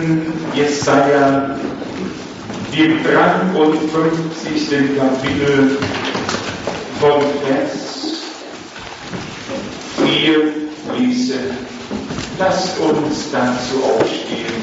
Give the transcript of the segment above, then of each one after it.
lesen Jesaja, dem 53. Kapitel von Vers 4 lese. Lasst uns dazu aufstehen.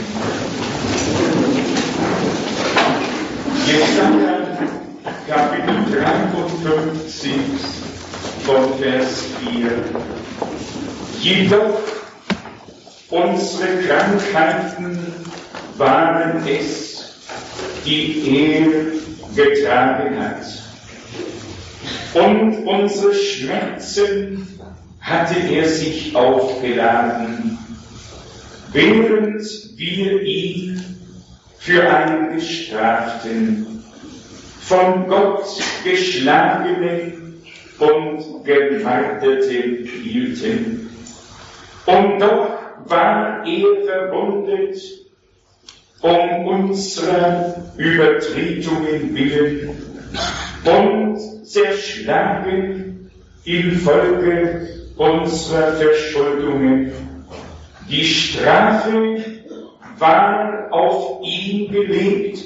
Jesaja, Kapitel 53 von Vers 4. Jedoch unsere Krankheiten waren es, die er getragen hat. Und unsere Schmerzen hatte er sich aufgeladen, während wir ihn für einen Gestraften, von Gott geschlagenen und gemarterten hielten. Und doch war er verwundet um unserer Übertretungen willen und zerschlagen infolge unserer Verschuldungen. Die Strafe war auf ihn gelegt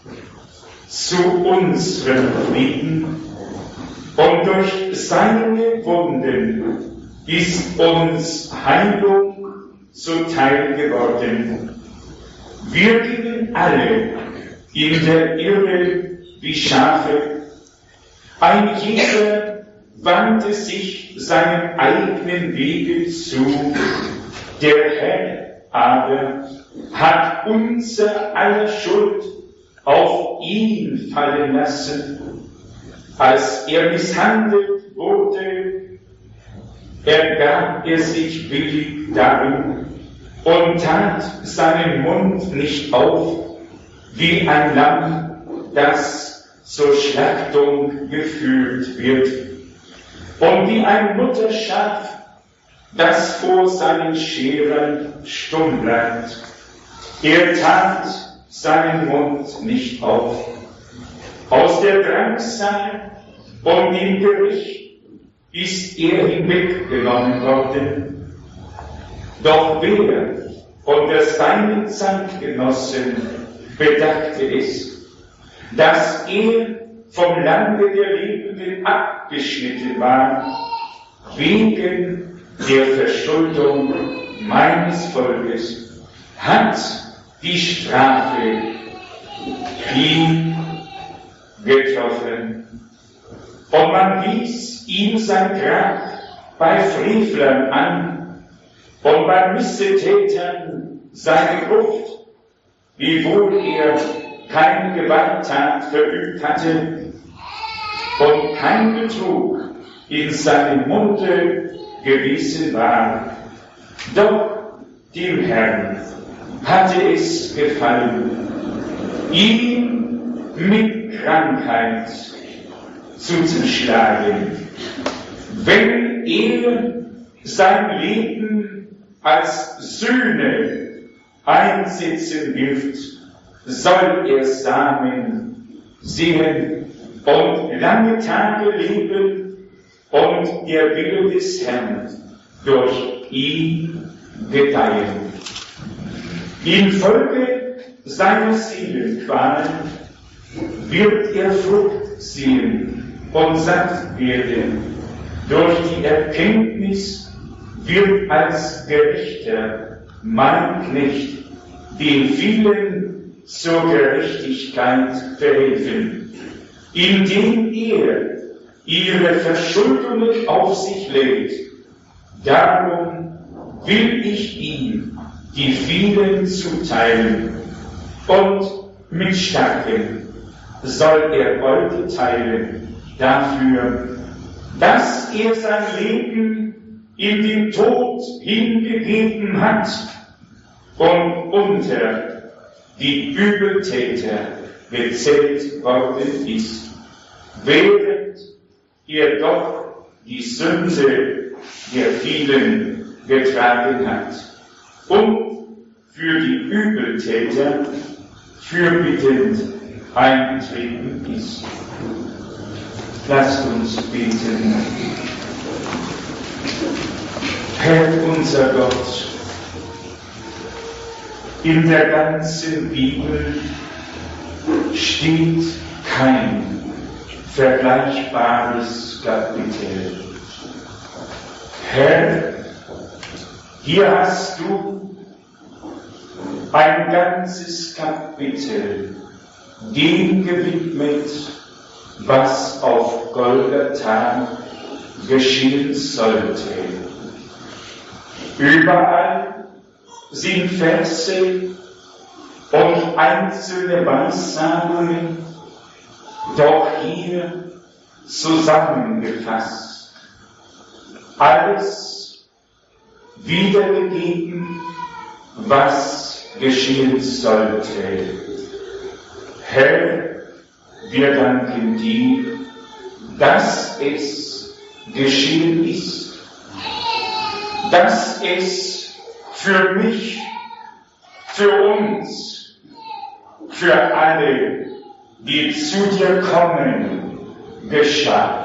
zu unserem Frieden, und durch seine Wunden ist uns Heilung zuteil geworden. Wir gingen alle in der Irre wie Schafe. Ein jeder wandte sich seinem eigenen Wege zu. Der Herr aber hat unser aller Schuld auf ihn fallen lassen. Als er misshandelt wurde, ergab er sich willig darin und tat seinen Mund nicht auf, wie ein Lamm, das zur Schlachtung geführt wird, und wie ein Mutterschaf, das vor seinen Scherern stumm bleibt. Er tat seinen Mund nicht auf. Aus der Drangsal und dem Gericht ist er hinweggenommen worden. Doch wer unter seinen Zeitgenossen bedachte es, dass er vom Lande der Lebenden abgeschnitten war, wegen der Verschuldung meines Volkes, hat die Strafe ihn getroffen. Und man wies ihm sein Grab bei Frevlern an und bei Missetätern seine Gruft, wiewohl er keine Gewalttat verübt hatte und kein Betrug in seinem Munde gewesen war. Doch dem Herrn hatte es gefallen, ihn mit Krankheit zu zerschlagen. Wenn er sein Leben als Sühne einsetzen wird, soll er Samen sehen und lange Tage leben und der Wille des Herrn durch ihn gedeihen. Infolge seiner Seelenqualen wird er Frucht sehen und satt werden. Durch die Erkenntnis wird als Gerechter mein Knecht den vielen zur Gerechtigkeit verhelfen, indem er ihre Verschuldungen auf sich lädt. Darum will ich ihm die vielen zuteilen, und mit Starken soll er Beute teilen dafür, dass er sein Leben in den Tod hingegeben hat und unter die Übeltäter gezählt worden ist, während er doch die Sünde der vielen getragen hat und für die Übeltäter fürbittend eingetreten ist. Lasst uns beten. Herr unser Gott, In der ganzen Bibel steht kein vergleichbares Kapitel. Herr, hier hast du ein ganzes Kapitel dem gewidmet, was auf Golgatha geschehen sollte. Überall sind Verse und einzelne Weissagungen, doch hier zusammengefasst. Alles wiedergegeben, was geschehen sollte. Herr, wir danken dir, dass es geschehen ist, dass es für mich, für uns, für alle, die zu dir kommen, geschah.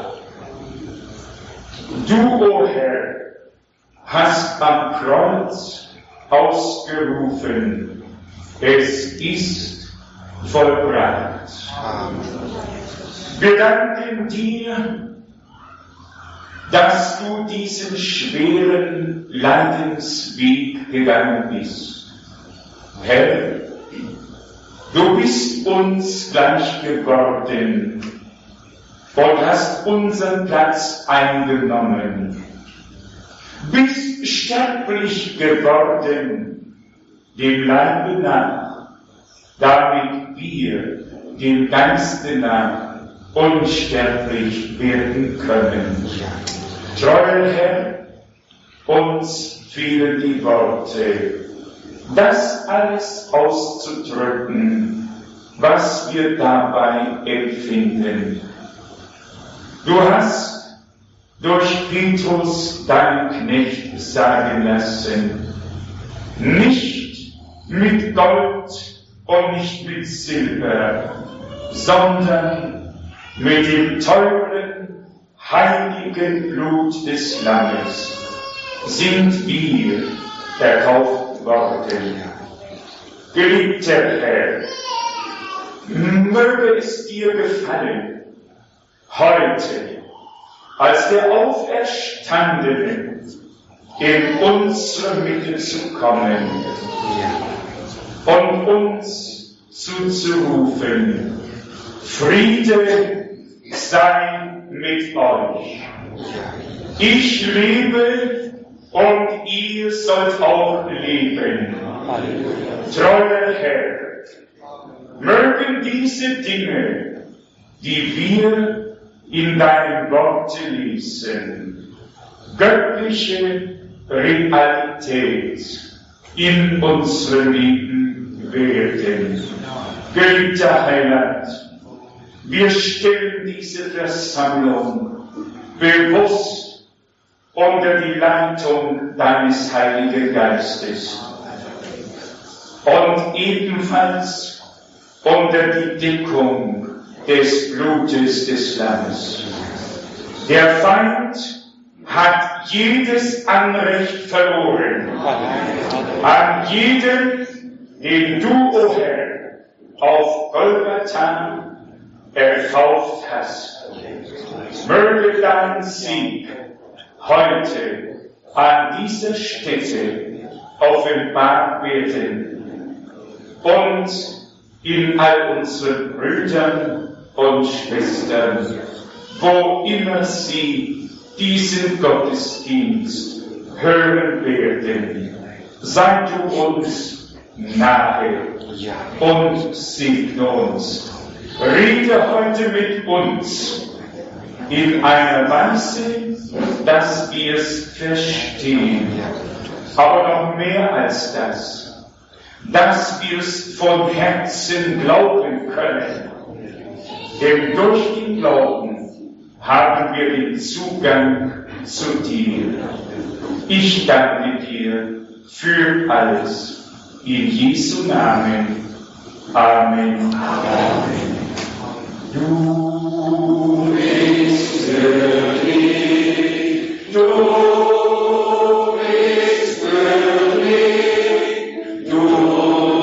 Du, o Herr, hast am Kreuz ausgerufen, es ist vollbracht. Amen. Wir danken dir, dass du diesen schweren Leidensweg gegangen bist. Herr, du bist uns gleich geworden und hast unseren Platz eingenommen, bist sterblich geworden, dem Leibe nach, damit wir dem Geiste nach unsterblich werden können. Treuer Herr, uns fehlen die Worte, das alles auszudrücken, was wir dabei empfinden. Du hast durch Petrus, deinen Knecht, sagen lassen, nicht mit Gold und nicht mit Silber, sondern mit dem teuren, heiligen Blut des Lammes sind wir erkauft worden. Geliebter Herr, möge es dir gefallen, heute als der Auferstandene in unsere Mitte zu kommen und uns zuzurufen, Friede sei mit euch. Ich lebe und ihr sollt auch leben. Treuer Herr, mögen diese Dinge, die wir in deinem Worte lesen, göttliche Realität in unserem Leben werden. Geliebter Heiland, wir stellen diese Versammlung bewusst unter die Leitung deines Heiligen Geistes und ebenfalls unter die Deckung des Blutes des Lammes. Der Feind hat jedes Anrecht verloren an jeden, den du, o Herr, auf Golgatha erkauft hast. Möge dein Sieg heute an dieser Stätte offenbar werden und in all unseren Brüdern und Schwestern, wo immer sie diesen Gottesdienst hören werden. Sei du uns nahe und segne uns. Rede heute mit uns in einer Weise, dass wir es verstehen. Aber noch mehr als das, dass wir es von Herzen glauben können. Denn durch den Glauben haben wir den Zugang zu dir. Ich danke dir für alles. In Jesu Namen. Amen. Amen. Du bist würdig, du bist würdig, du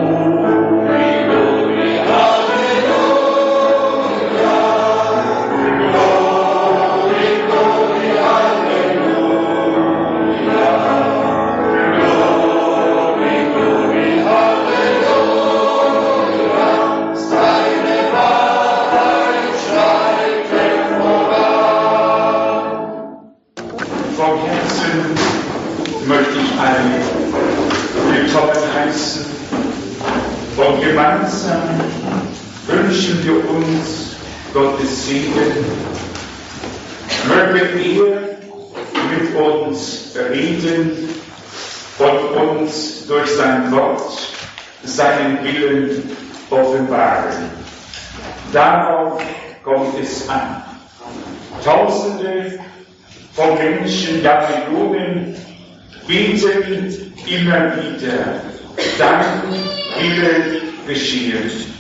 Darauf kommt es an. Tausende von Menschen, ja Millionen, beten immer wieder, dein Wille geschehe.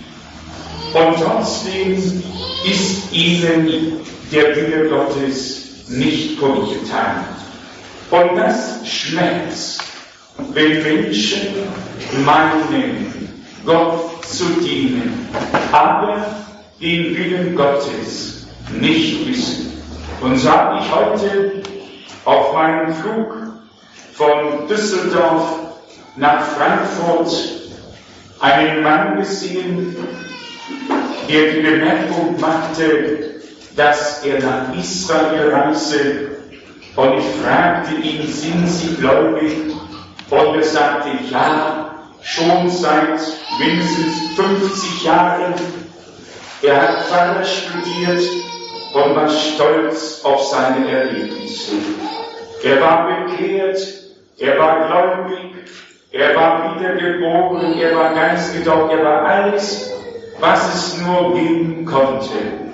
Und trotzdem ist ihnen der Wille Gottes nicht kundgetan. Und das schmerzt, wenn Menschen meinen, Gott zu dienen, aber den Willen Gottes nicht wissen. Und so habe ich heute auf meinem Flug von Düsseldorf nach Frankfurt einen Mann gesehen, der die Bemerkung machte, dass er nach Israel reise. Und ich fragte ihn, sind Sie gläubig? Und er sagte, ja, schon seit mindestens 50 Jahren. Er hat Pfarrer studiert und war stolz auf seine Erlebnisse. Er war bekehrt, er war gläubig, er war wiedergeboren, er war geistgetauft, er war alles, was es nur geben konnte.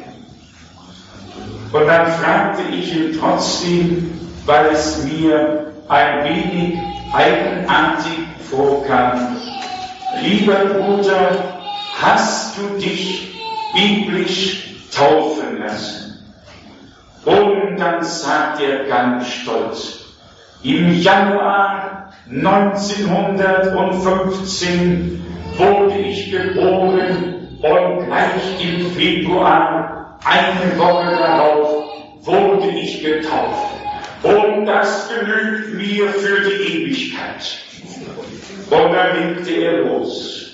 Und dann fragte ich ihn trotzdem, weil es mir ein wenig eigenartig vorkam, lieber Bruder, hast du dich biblisch taufen lassen? Und dann sagt er ganz stolz, im Januar 1915 wurde ich geboren und gleich im Februar, eine Woche darauf, wurde ich getauft. Und das genügt mir für die Ewigkeit. Und dann legte er los.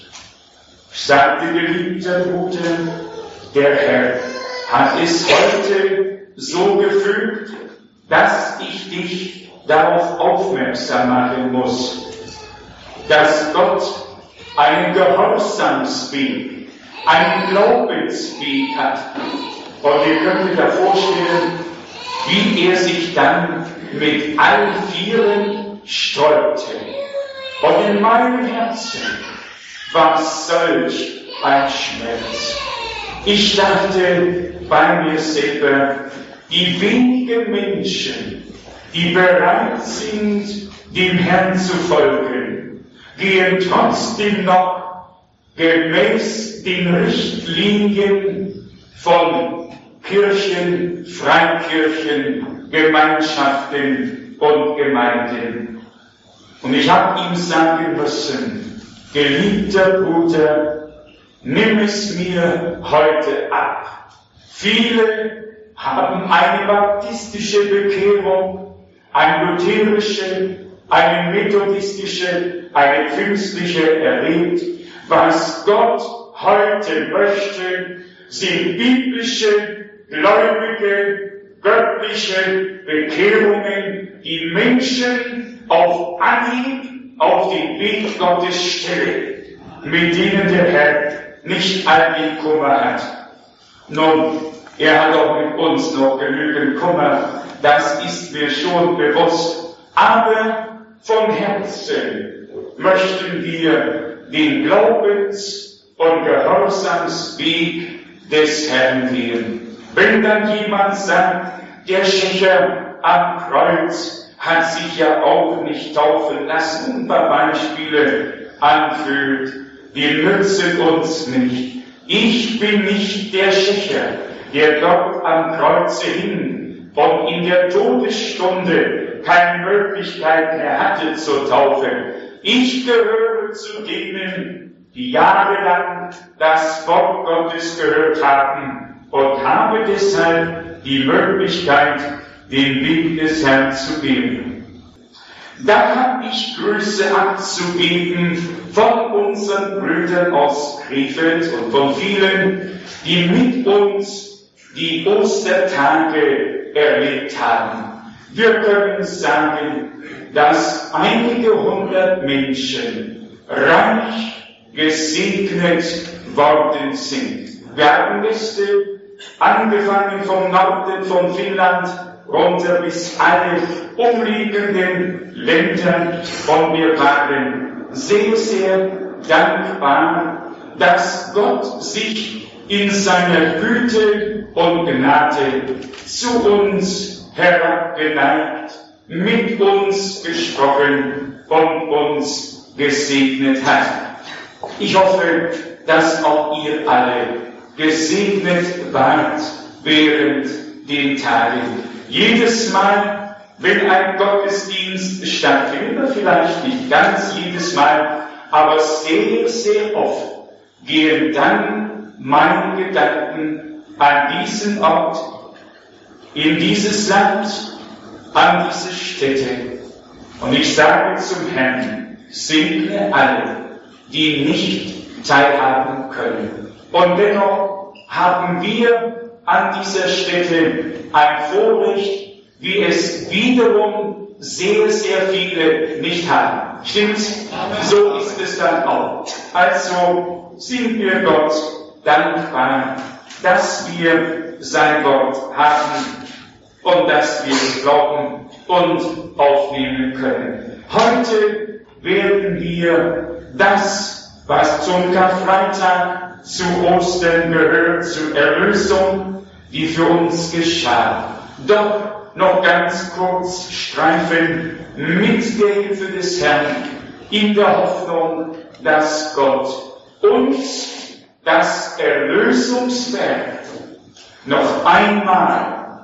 Sagte, geliebter Bruder, der Herr hat es heute so gefügt, dass ich dich darauf aufmerksam machen muss, dass Gott einen Gehorsamsweg, einen Glaubensweg hat. Und ihr könnt euch da vorstellen, wie er sich dann mit allen Vieren sträubte. Und in meinem Herzen war solch ein Schmerz. Ich dachte bei mir selber, die wenigen Menschen, die bereit sind, dem Herrn zu folgen, gehen trotzdem noch gemäß den Richtlinien von Kirchen, Freikirchen, Gemeinschaften und Gemeinden. Und ich habe ihm sagen müssen, geliebter Bruder, nimm es mir heute ab. Viele haben eine baptistische Bekehrung, eine lutherische, eine methodistische, eine pfingstliche erlebt. Was Gott heute möchte, sind biblische, gläubige, göttliche Bekehrungen, die Menschen auf Anhieb auf den Weg Gottes stellen, mit denen der Herr nicht allem Kummer hat. Nun, er hat auch mit uns noch genügend Kummer, das ist mir schon bewusst. Aber von Herzen möchten wir den Glaubens- und Gehorsamsweg des Herrn gehen. Wenn dann jemand sagt, der Schächer am Kreuz hat sich ja auch nicht taufen lassen, ein paar Beispiele anführt, die nützen uns nicht. Ich bin nicht der Schächer, der dort am Kreuze hing und in der Todesstunde keine Möglichkeit mehr hatte zur Taufe. Ich gehöre zu denen, die jahrelang das Wort Gottes gehört haben und habe deshalb die Möglichkeit, den Weg des Herrn zu gehen. Da habe ich Grüße abzugeben von unseren Brüdern aus Krefeld und von vielen, die mit uns die Ostertage erlebt haben. Wir können sagen, dass einige hundert Menschen reich gesegnet worden sind. Wir haben Gäste, angefangen vom Norden von Finnland, runter bis alle umliegenden Länder, und wir waren sehr, sehr dankbar, dass Gott sich in seiner Güte und Gnade zu uns herabgeneigt, mit uns gesprochen und uns gesegnet hat. Ich hoffe, dass auch ihr alle gesegnet wart während den Tagen. Jedes Mal, wenn ein Gottesdienst stattfindet, vielleicht nicht ganz jedes Mal, aber sehr, sehr oft, gehen dann meine Gedanken an diesen Ort, in dieses Land, an diese Stätte. Und ich sage zum Herrn, segne alle, die nicht teilhaben können. Und dennoch haben wir an dieser Stätte ein Vorrecht, wie es wiederum sehr, sehr viele nicht haben. Stimmt's? So ist es dann auch. Also sind wir Gott dankbar, dass wir sein Wort haben und dass wir es glauben und aufnehmen können. Heute werden wir das, was zum Karfreitag, zu Ostern gehört, zur Erlösung, die für uns geschah, doch noch ganz kurz streifen mit der Hilfe des Herrn, in der Hoffnung, dass Gott uns das Erlösungswerk noch einmal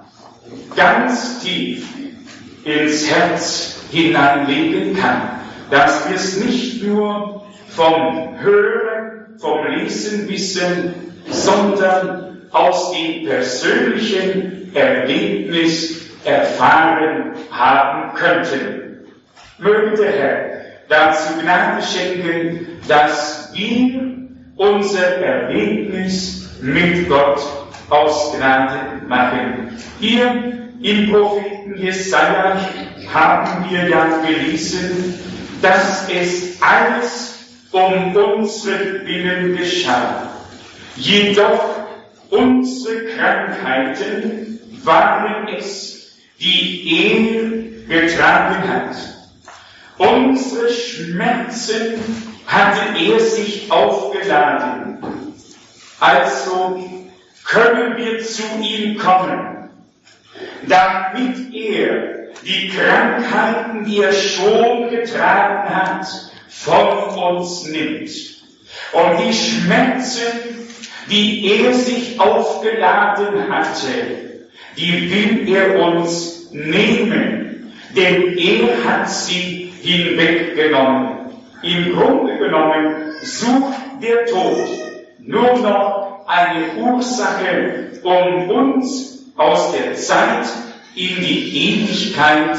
ganz tief ins Herz hineinlegen kann, dass wir es nicht nur vom Hören, vom Lesen wissen, sondern aus dem persönlichen Erlebnis erfahren haben könnten. Möge der Herr dazu Gnade schenken, dass wir unser Erlebnis mit Gott aus Gnade machen. Hier im Propheten Jesaja haben wir ja gelesen, dass es alles um unsere Willen geschah. Jedoch unsere Krankheiten waren es, die er getragen hat. Unsere Schmerzen hatte er sich aufgeladen. Also können wir zu ihm kommen, damit er die Krankheiten, die er schon getragen hat, von uns nimmt. Und die Schmerzen, die er sich aufgeladen hatte, die will er uns nehmen, denn er hat sie hinweggenommen. Im Grunde genommen sucht der Tod nur noch eine Ursache, um uns aus der Zeit in die Ewigkeit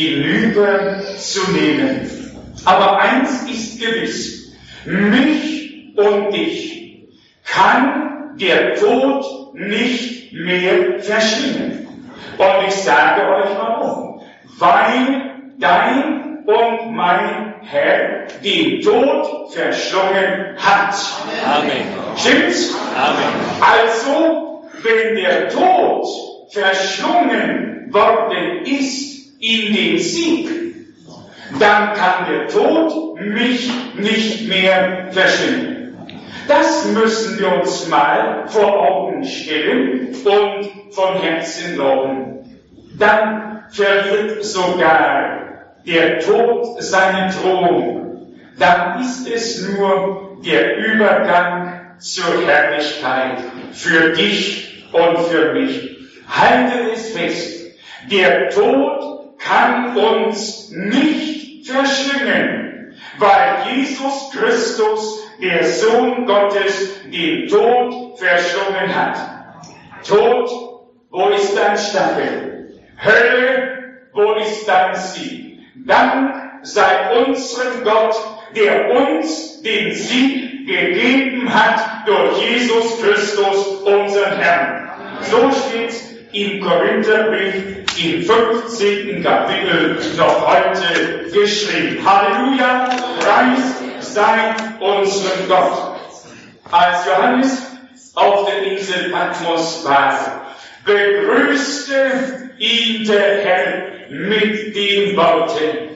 hinüberzunehmen. Aber eins ist gewiss, mich und dich kann der Tod nicht mehr verschlingen. Und ich sage euch warum. Weil dein und mein Herr den Tod verschlungen hat. Amen. Stimmt's? Amen. Also, wenn der Tod verschlungen worden ist in den Sieg, dann kann der Tod mich nicht mehr verschlingen. Das müssen wir uns mal vor Augen stellen und von Herzen glauben. Dann verliert sogar der Tod seinen Thron. Dann ist es nur der Übergang zur Herrlichkeit für dich und für mich. Halte es fest, der Tod kann uns nicht verschlingen, weil Jesus Christus der Sohn Gottes den Tod verschlungen hat. Tod, wo ist dein Stachel? Hölle, wo ist dein Sieg? Dank sei unserem Gott, der uns den Sieg gegeben hat durch Jesus Christus, unseren Herrn. So steht im Korintherbrief im 15. Kapitel noch heute geschrieben. Halleluja, Preis sei unserem Gott. Als Johannes auf der Insel Patmos war, begrüßte ihn der Herr mit den Worten: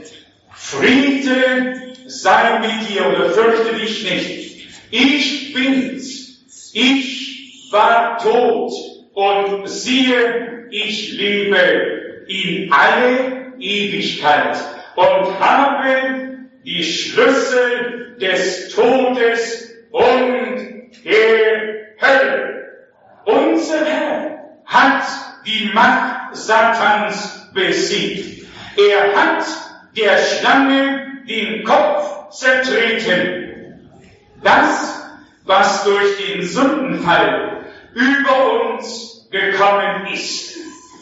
Friede sei mit dir oder fürchte dich nicht. Ich bin's. Ich war tot und siehe, ich lebe in alle Ewigkeit und habe die Schlüssel des Todes und der Hölle. Unser Herr hat die Macht Satans besiegt. Er hat der Schlange den Kopf zertreten. Das, was durch den Sündenfall über uns gekommen ist,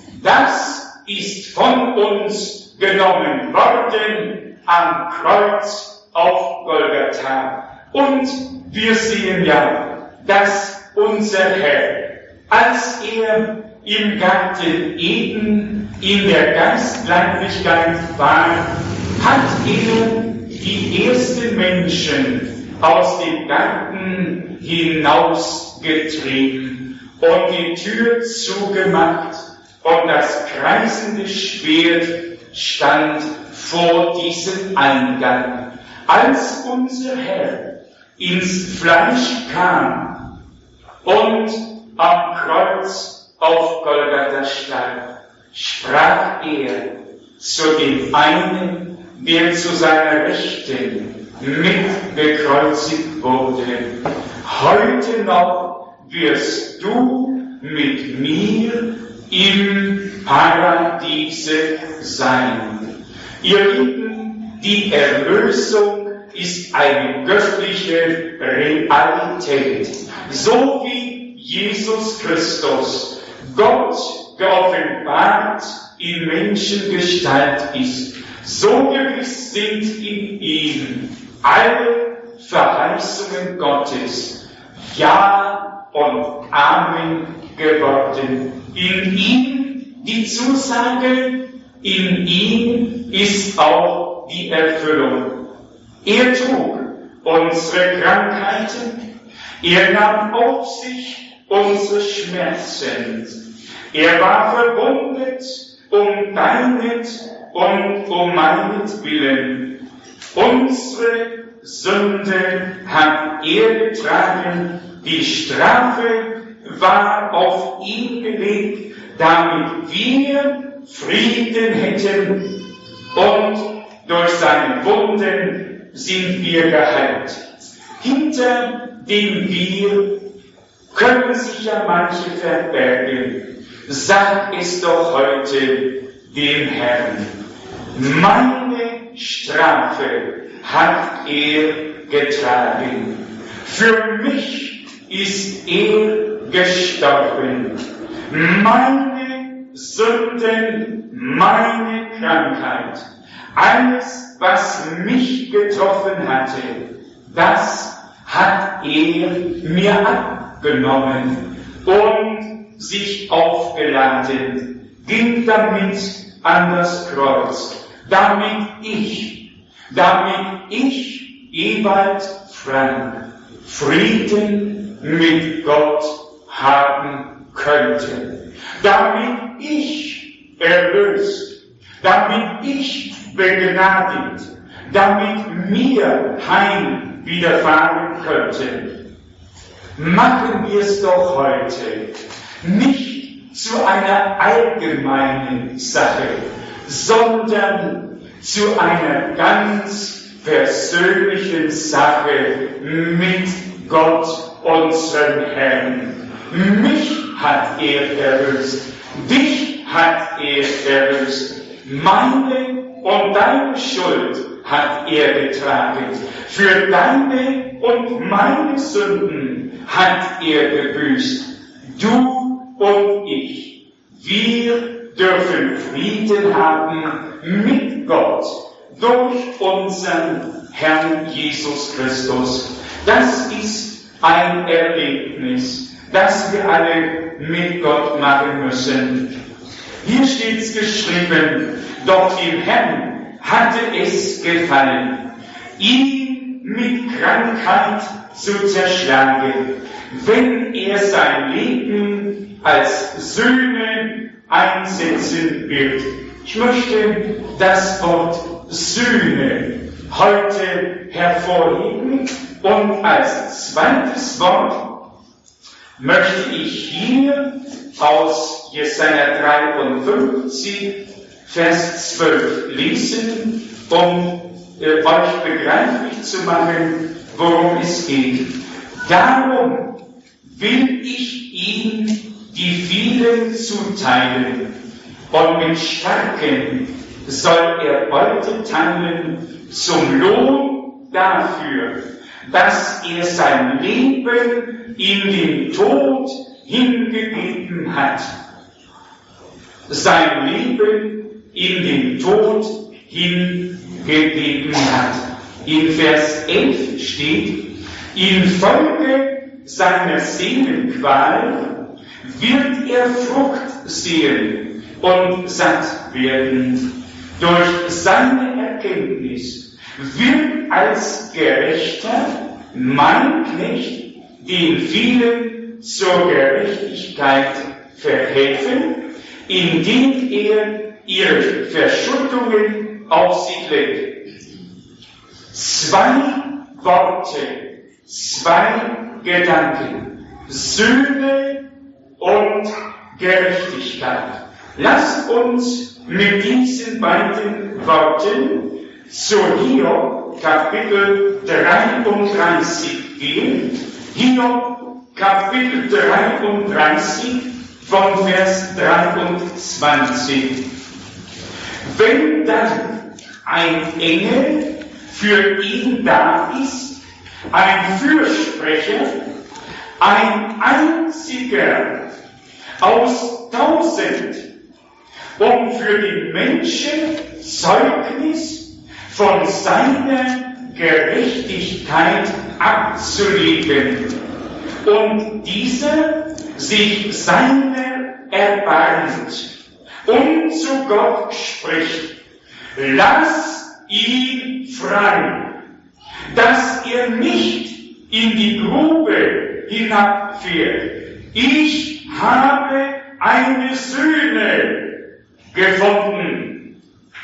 das ist von uns genommen worden am Kreuz auf Golgatha. Und wir sehen ja, dass unser Herr, als er im Garten Eden in der Geistleiblichkeit war, hat er die ersten Menschen aus dem Garten hinausgetrieben und die Tür zugemacht, und das kreisende Schwert stand vor diesem Eingang. Als unser Herr ins Fleisch kam und am Kreuz auf Golgatha starb, sprach er zu dem einen, der zu seiner Rechten mit bekreuzigt wurde: Heute noch wirst du mit mir im Paradiese sein. Ihr Lieben, die Erlösung ist eine göttliche Realität. So wie Jesus Christus, Gott geoffenbart in Menschengestalt ist, so gewiss sind in ihm alle Verheißungen Gottes Ja und Amen geworden. In ihm die Zusage, in ihm ist auch die Erfüllung. Er trug unsere Krankheiten, er nahm auf sich unsere Schmerzen, er war verwundet um deinet und um meinetwillen. Unsere Sünde hat er getragen, die Strafe war auf ihn gelegt, damit wir Frieden hätten, und durch seine Wunden sind wir geheilt. Hinter dem Wir können sich ja manche verbergen. Sag es doch heute dem Herrn: Meine Strafe hat er getragen. Für mich ist er gestorben. Meine Sünden, meine Krankheit, alles, was mich getroffen hatte, das hat er mir abgenommen und sich aufgeladen, ging damit an das Kreuz, damit ich, Ewald Frank, Frieden mit Gott haben könnte, damit ich erlöst, damit ich begnadigt, damit mir Heim widerfahren könnte. Machen wir es doch heute nicht zu einer allgemeinen Sache, sondern zu einer ganz persönlichen Sache mit Gott, unserem Herrn. Mich hat er erlöst, dich hat er erlöst, meine und deine Schuld hat er getragen. Für deine und meine Sünden hat er gebüßt. Du und ich, wir dürfen Frieden haben mit Gott durch unseren Herrn Jesus Christus. Das ist ein Erlebnis, das wir alle mit Gott machen müssen. Hier steht's geschrieben, doch dem Herrn hatte es gefallen, ihn mit Krankheit zu zerschlagen, wenn er sein Leben als Söhne einsetzen wird. Ich möchte das Wort Söhne heute hervorheben und als zweites Wort möchte ich hier aus Jesaja 53, Vers 12 lesen, um euch begreiflich zu machen, worum es geht. Darum will ich ihm die vielen zuteilen, und mit Starken soll er Beute teilen zum Lohn dafür, dass er sein Leben in den Tod hingegeben hat. Sein Leben in den Tod hingegeben hat. In Vers 11 steht, infolge seiner Seelenqual wird er Frucht sehen und satt werden. Durch seine Erkenntnis wird als Gerechter mein Knecht den vielen zur Gerechtigkeit verhelfen, indem er ihre Verschuldungen auf sich legt. Zwei Worte, zwei Gedanken, Söhne und Gerechtigkeit. Lasst uns mit diesen beiden Worten zu Hiob Kapitel 33 gehen. Hiob Kapitel 33 von Vers 23. Wenn dann ein Engel für ihn da ist, ein Fürsprecher, ein einziger aus 1000, um für die Menschen Zeugnis von seiner Gerechtigkeit abzulegen, und dieser sich seiner erbarmt und zu Gott spricht, lass ihn frei, dass er nicht in die Grube hinabfährt. Ich habe eine Sühne gefunden.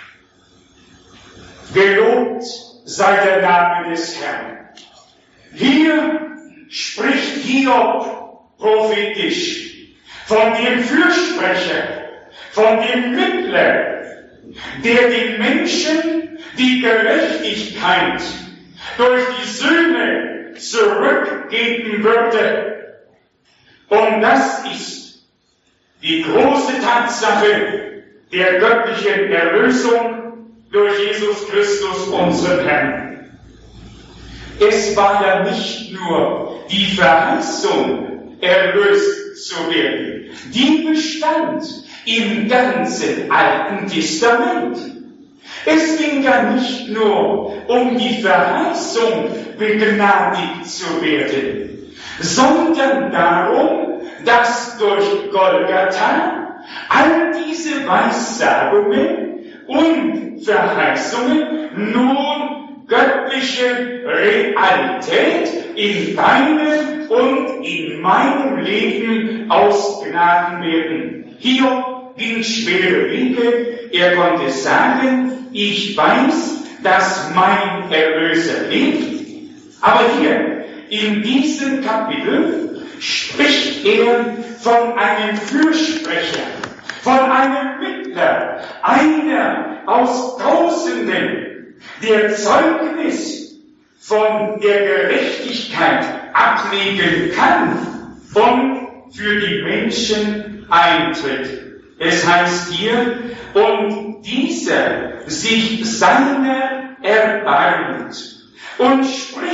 Gelobt sei der Name des Herrn. Hier spricht Hiob prophetisch von dem Fürsprecher, von dem Mittler, der den Menschen die Gerechtigkeit durch die Söhne zurückgeben würde. Und das ist die große Tatsache der göttlichen Erlösung durch Jesus Christus, unseren Herrn. Es war ja nicht nur die Verheißung, erlöst zu werden, die bestand im ganzen Alten Testament. Es ging ja nicht nur um die Verheißung, begnadigt zu werden, sondern darum, dass durch Golgatha all diese Weissagungen und Verheißungen nun göttliche Realität in deinem und in meinem Leben ausgeladen werden. Hiob ging schwere Wege, er konnte sagen, ich weiß, dass mein Erlöser lebt, aber hier in diesem Kapitel spricht er von einem Fürsprecher, von einem Mittler, einer aus Tausenden, der Zeugnis von der Gerechtigkeit ablegen kann und für die Menschen eintritt. Es heißt hier, und dieser sich seiner erbarmt und spricht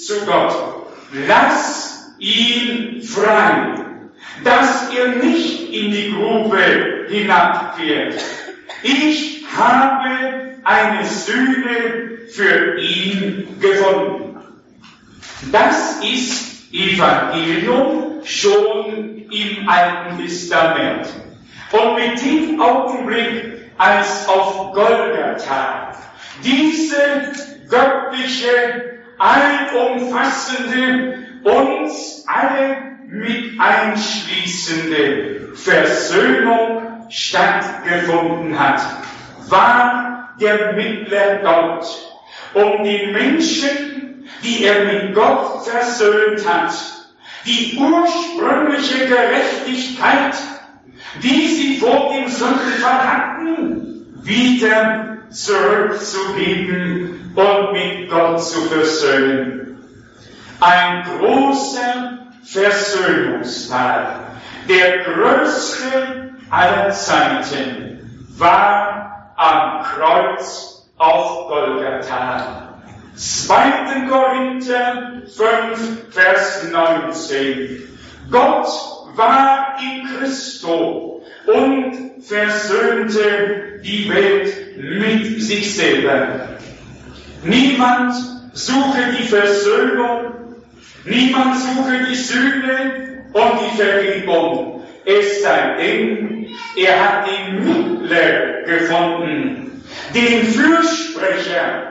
zu Gott: Lass ihn frei, dass er nicht in die Grube hinabfährt. Ich habe eine Sühne für ihn gefunden. Das ist Evangelium schon im Alten Testament. Und mit dem Augenblick, als auf Golgatha diese göttliche, allumfassende, uns alle mit einschließende Versöhnung stattgefunden hat, war der Mittler Gott, um die Menschen, die er mit Gott versöhnt hat, die ursprüngliche Gerechtigkeit, die sie vor dem Sündenfall hatten, wieder zurückzugeben und mit Gott zu versöhnen. Ein großer Versöhnungstag, der größte aller Zeiten, war am Kreuz auf Golgatha. 2. Korinther 5, Vers 19. Gott war in Christo und versöhnte die Welt mit sich selber. Niemand suche die Versöhnung, niemand suche die Sühne und die Vergebung, es sei denn, er hat den Mittler gefunden, den Fürsprecher,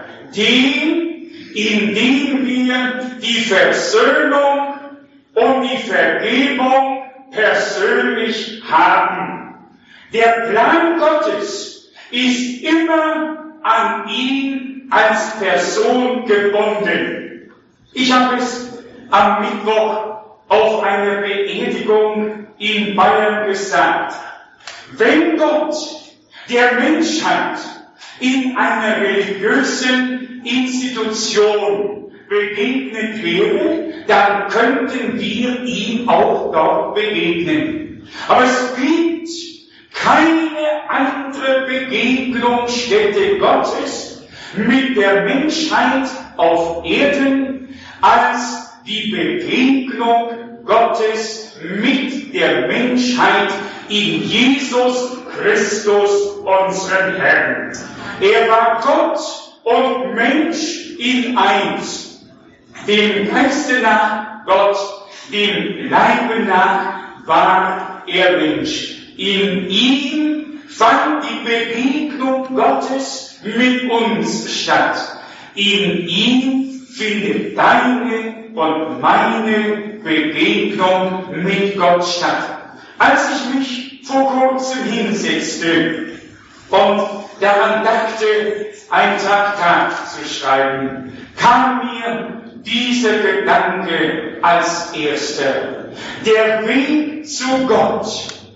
in dem wir die Versöhnung und die Vergebung persönlich haben. Der Plan Gottes ist immer an ihn als Person gebunden. Ich habe es am Mittwoch auf einer Beerdigung in Bayern gesagt. Wenn Gott der Menschheit in einer religiösen Institution begegnet wäre, dann könnten wir ihm auch dort begegnen. Aber es gibt keine andere Begegnungsstätte Gottes mit der Menschheit auf Erden als die Begegnung Gottes mit der Menschheit in Jesus Christus, unseren Herrn. Er war Gott und Mensch in eins. Dem Geiste nach Gott, dem Leibe nach war er Mensch. In ihm fand die Begegnung Gottes mit uns statt. In ihm findet deine und meine Begegnung mit Gott statt. Als ich mich vor kurzem hinsetzte und daran dachte, ein Traktat zu schreiben, kam mir dieser Gedanke als erster. Der Weg zu Gott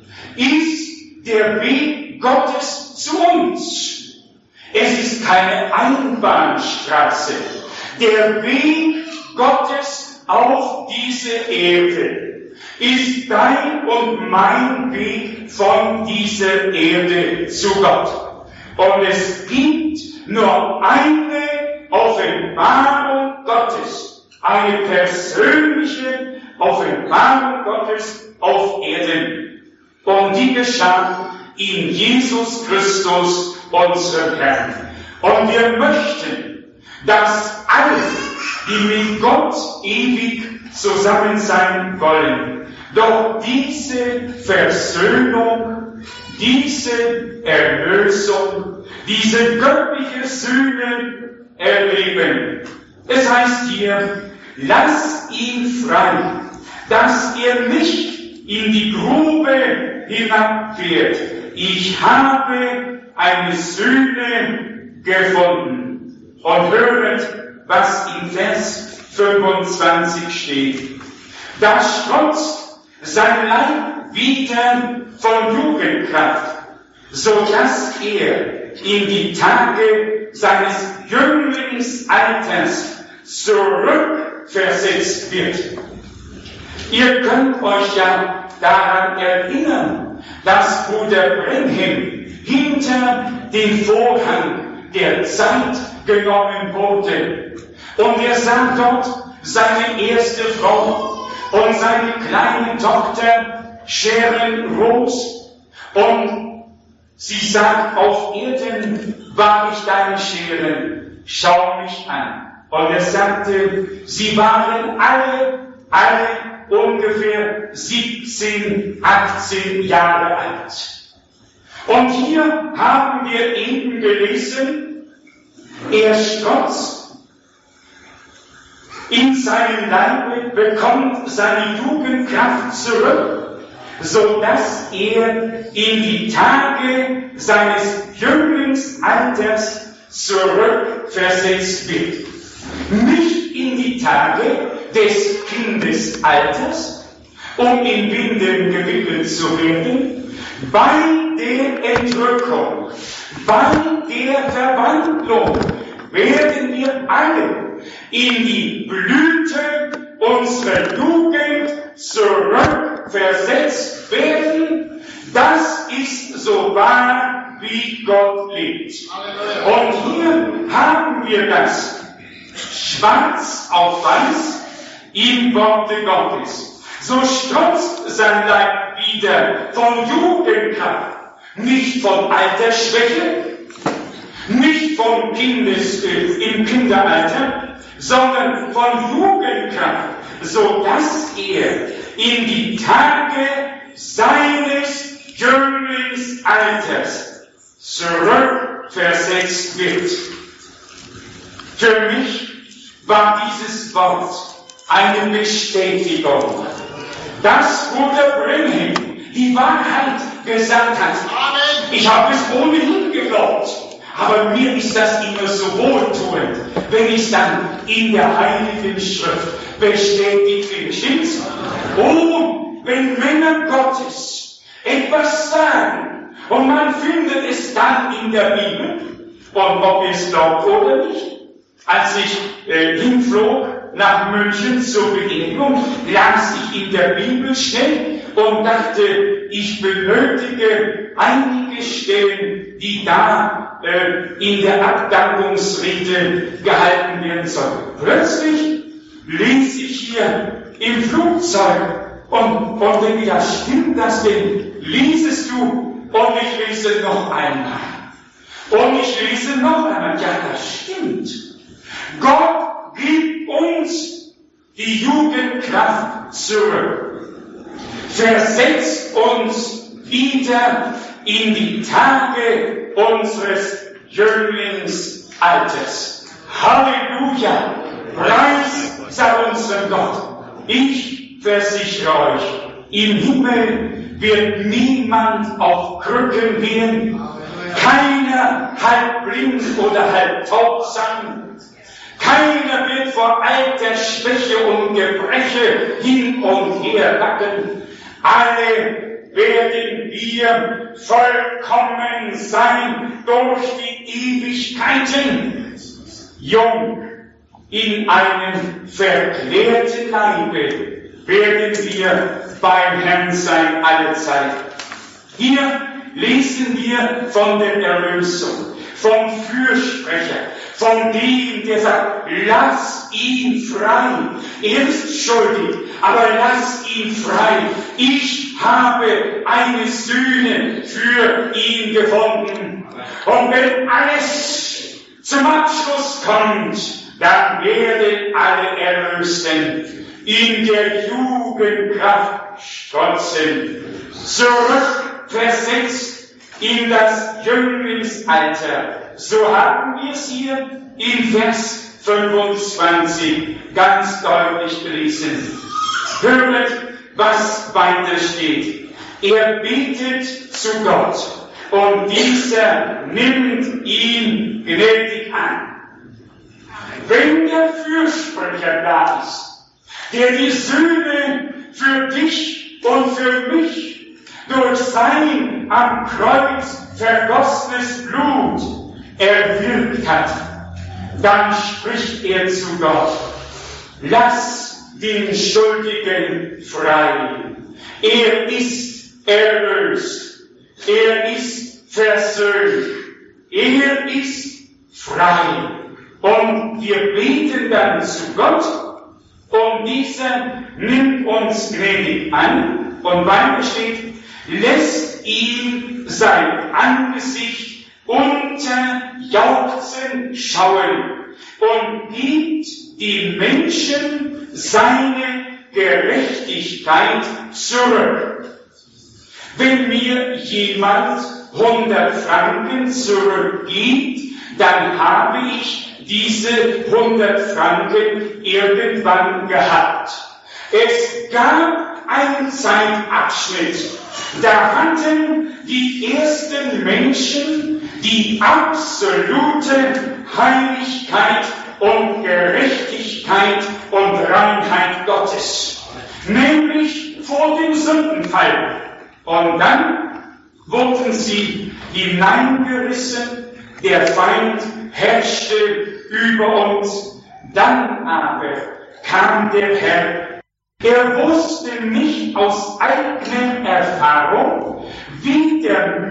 ist der Weg Gottes zu uns. Es ist keine Einbahnstraße. Der Weg Gottes auf diese Erde ist dein und mein Weg von dieser Erde zu Gott. Und es gibt nur eine Offenbarung Gottes, eine persönliche Offenbarung Gottes auf Erden. Und die geschah in Jesus Christus, unserem Herrn. Und wir möchten, dass alle, die mit Gott ewig zusammen sein wollen, doch diese Versöhnung, diese Erlösung, diese göttliche Sühne erleben. Es heißt hier, lass ihn frei, dass er nicht in die Grube hinabfährt. Ich habe eine Sühne gefunden. Und höret, was in Vers 25 steht. Da strotzt sein Leib wieder von Jugendkraft, so dass er in die Tage seines Jünglingsalters zurückversetzt wird. Ihr könnt euch ja daran erinnern, dass Bruder Brenhem hinter den Vorhang der Zeit genommen wurde. Und er sah dort seine erste Frau und seine kleine Tochter Sharon Rose. Und sie sagt, auf Erden war ich deine Sharon, schau mich an. Und er sagte, sie waren alle ungefähr 17, 18 Jahre alt. Und hier haben wir eben gelesen, er strotzt, in seinem Leibe bekommt seine Jugendkraft zurück, so dass er in die Tage seines Jünglingsalters zurückversetzt wird. Nicht in die Tage des Kindesalters, um in Windeln gewickelt zu werden, bei der Entrückung, bei der Verwandlung werden wir alle in die Blüte unserer Jugend zurückversetzt werden. Das ist so wahr, wie Gott lebt. Und hier haben wir das schwarz auf weiß im Worte Gottes. So strotzt sein Leib wieder von Jugendkraft, nicht von Altersschwäche, nicht vom im Kinderalter, sondern von Jugendkraft, so dass er in die Tage seines Jünglingsalters zurückversetzt wird. Für mich war dieses Wort eine Bestätigung, dass Bruder Branham die Wahrheit gesagt hat. Amen. Ich habe es ohnehin geglaubt, aber mir ist das immer so wohltuend, wenn ich dann in der Heiligen Schrift bestätigt bin. Stimmt's? Oh, wenn Männer Gottes etwas sagen und man findet es dann in der Bibel, und ob ihr es glaubt oder nicht. Als ich hinflog nach München zur Begegnung, las ich in der Bibel schnell und dachte, ich benötige einige Stellen, die da in der Abdankungsrede gehalten werden sollen. Plötzlich lese ich hier im Flugzeug und denke, ja, stimmt das denn? Liesest du? Und ich lese noch einmal. Und ich lese noch einmal. Ja, das stimmt. Gott gibt uns die Jugendkraft zurück, versetzt uns wieder in die Tage unseres Jünglingsalters. Halleluja! Preis sei unserem Gott. Ich versichere euch, im Himmel wird niemand auf Krücken gehen, keiner halb blind oder halb taub sein, keiner wird vor Alter, Schwäche und Gebreche hin und her wacken. Alle werden wir vollkommen sein durch die Ewigkeiten. Jung in einem verklärten Leibe werden wir beim Herrn sein allezeit. Hier lesen wir von der Erlösung, vom Fürsprecher, von dem, der sagt, lass ihn frei. Er ist schuldig, aber lass ihn frei. Ich habe eine Sühne für ihn gefunden. Und wenn alles zum Abschluss kommt, dann werden alle Erlösten in der Jugendkraft strotzen, zurückversetzt in das Jünglingsalter. So haben wir es hier in Vers 25 ganz deutlich gelesen. Höret, was weiter steht. Er betet zu Gott und dieser nimmt ihn gnädig an. Wenn der Fürsprecher da ist, der die Sühne für dich und für mich durch sein am Kreuz vergossenes Blut erwirkt hat, dann spricht er zu Gott, lass den Schuldigen frei. Er ist erlöst. Er ist versöhnt. Er ist frei. Und wir beten dann zu Gott Und dieser nimmt uns gnädig an und weiter steht, lässt ihm sein Angesicht unter Jauchzen schauen und gibt die Menschen seine Gerechtigkeit zurück. Wenn mir jemand 100 Franken zurückgibt, dann habe ich diese 100 Franken irgendwann gehabt. Es gab einen Zeitabschnitt, da hatten die ersten Menschen die absolute Heiligkeit und Gerechtigkeit und Reinheit Gottes, nämlich vor dem Sündenfall. Und dann wurden sie hineingerissen, der Feind herrschte über uns. Dann aber kam der Herr. Er wusste nicht aus eigener Erfahrung, wie der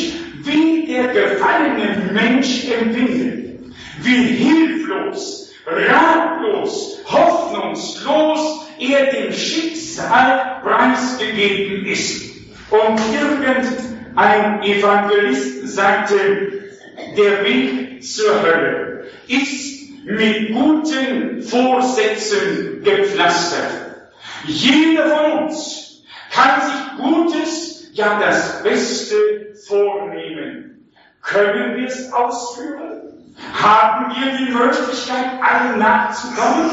gefallene Mensch empfindet, wie hilflos, ratlos, hoffnungslos er dem Schicksal preisgegeben ist. Und irgendein Evangelist sagte, der Weg zur Hölle ist mit guten Vorsätzen gepflastert. Jeder von uns kann sich Gutes, ja das Beste vornehmen. Können wir es ausführen? Haben wir die Möglichkeit, allen nachzukommen?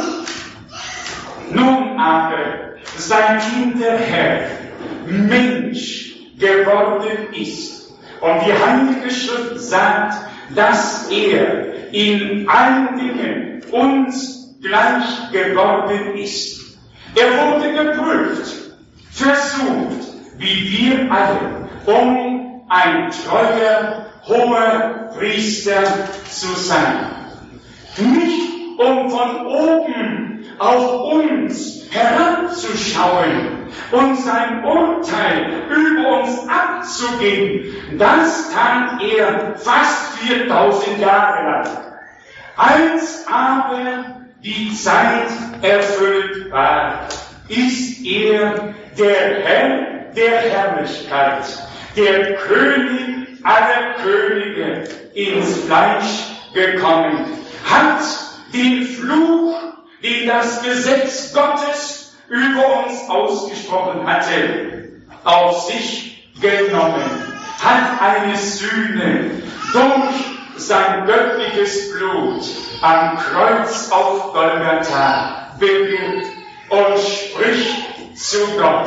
Nun aber, seitdem der Herr Mensch geworden ist und die Heilige Schrift sagt, dass er in allen Dingen uns gleich geworden ist. Er wurde geprüft, versucht, wie wir alle, um ein treuer, hoher Priester zu sein. Nicht um von oben auf uns herabzuschauen und sein Urteil über uns abzugeben. Das tat er fast 4000 Jahre lang. Als aber die Zeit erfüllt war, ist er der Herr der Herrlichkeit, der König aller Könige ins Fleisch gekommen, hat den Fluch, den das Gesetz Gottes über uns ausgesprochen hatte, auf sich genommen, hat eine Sühne durch sein göttliches Blut am Kreuz auf Golgatha bewirkt und spricht zu Gott,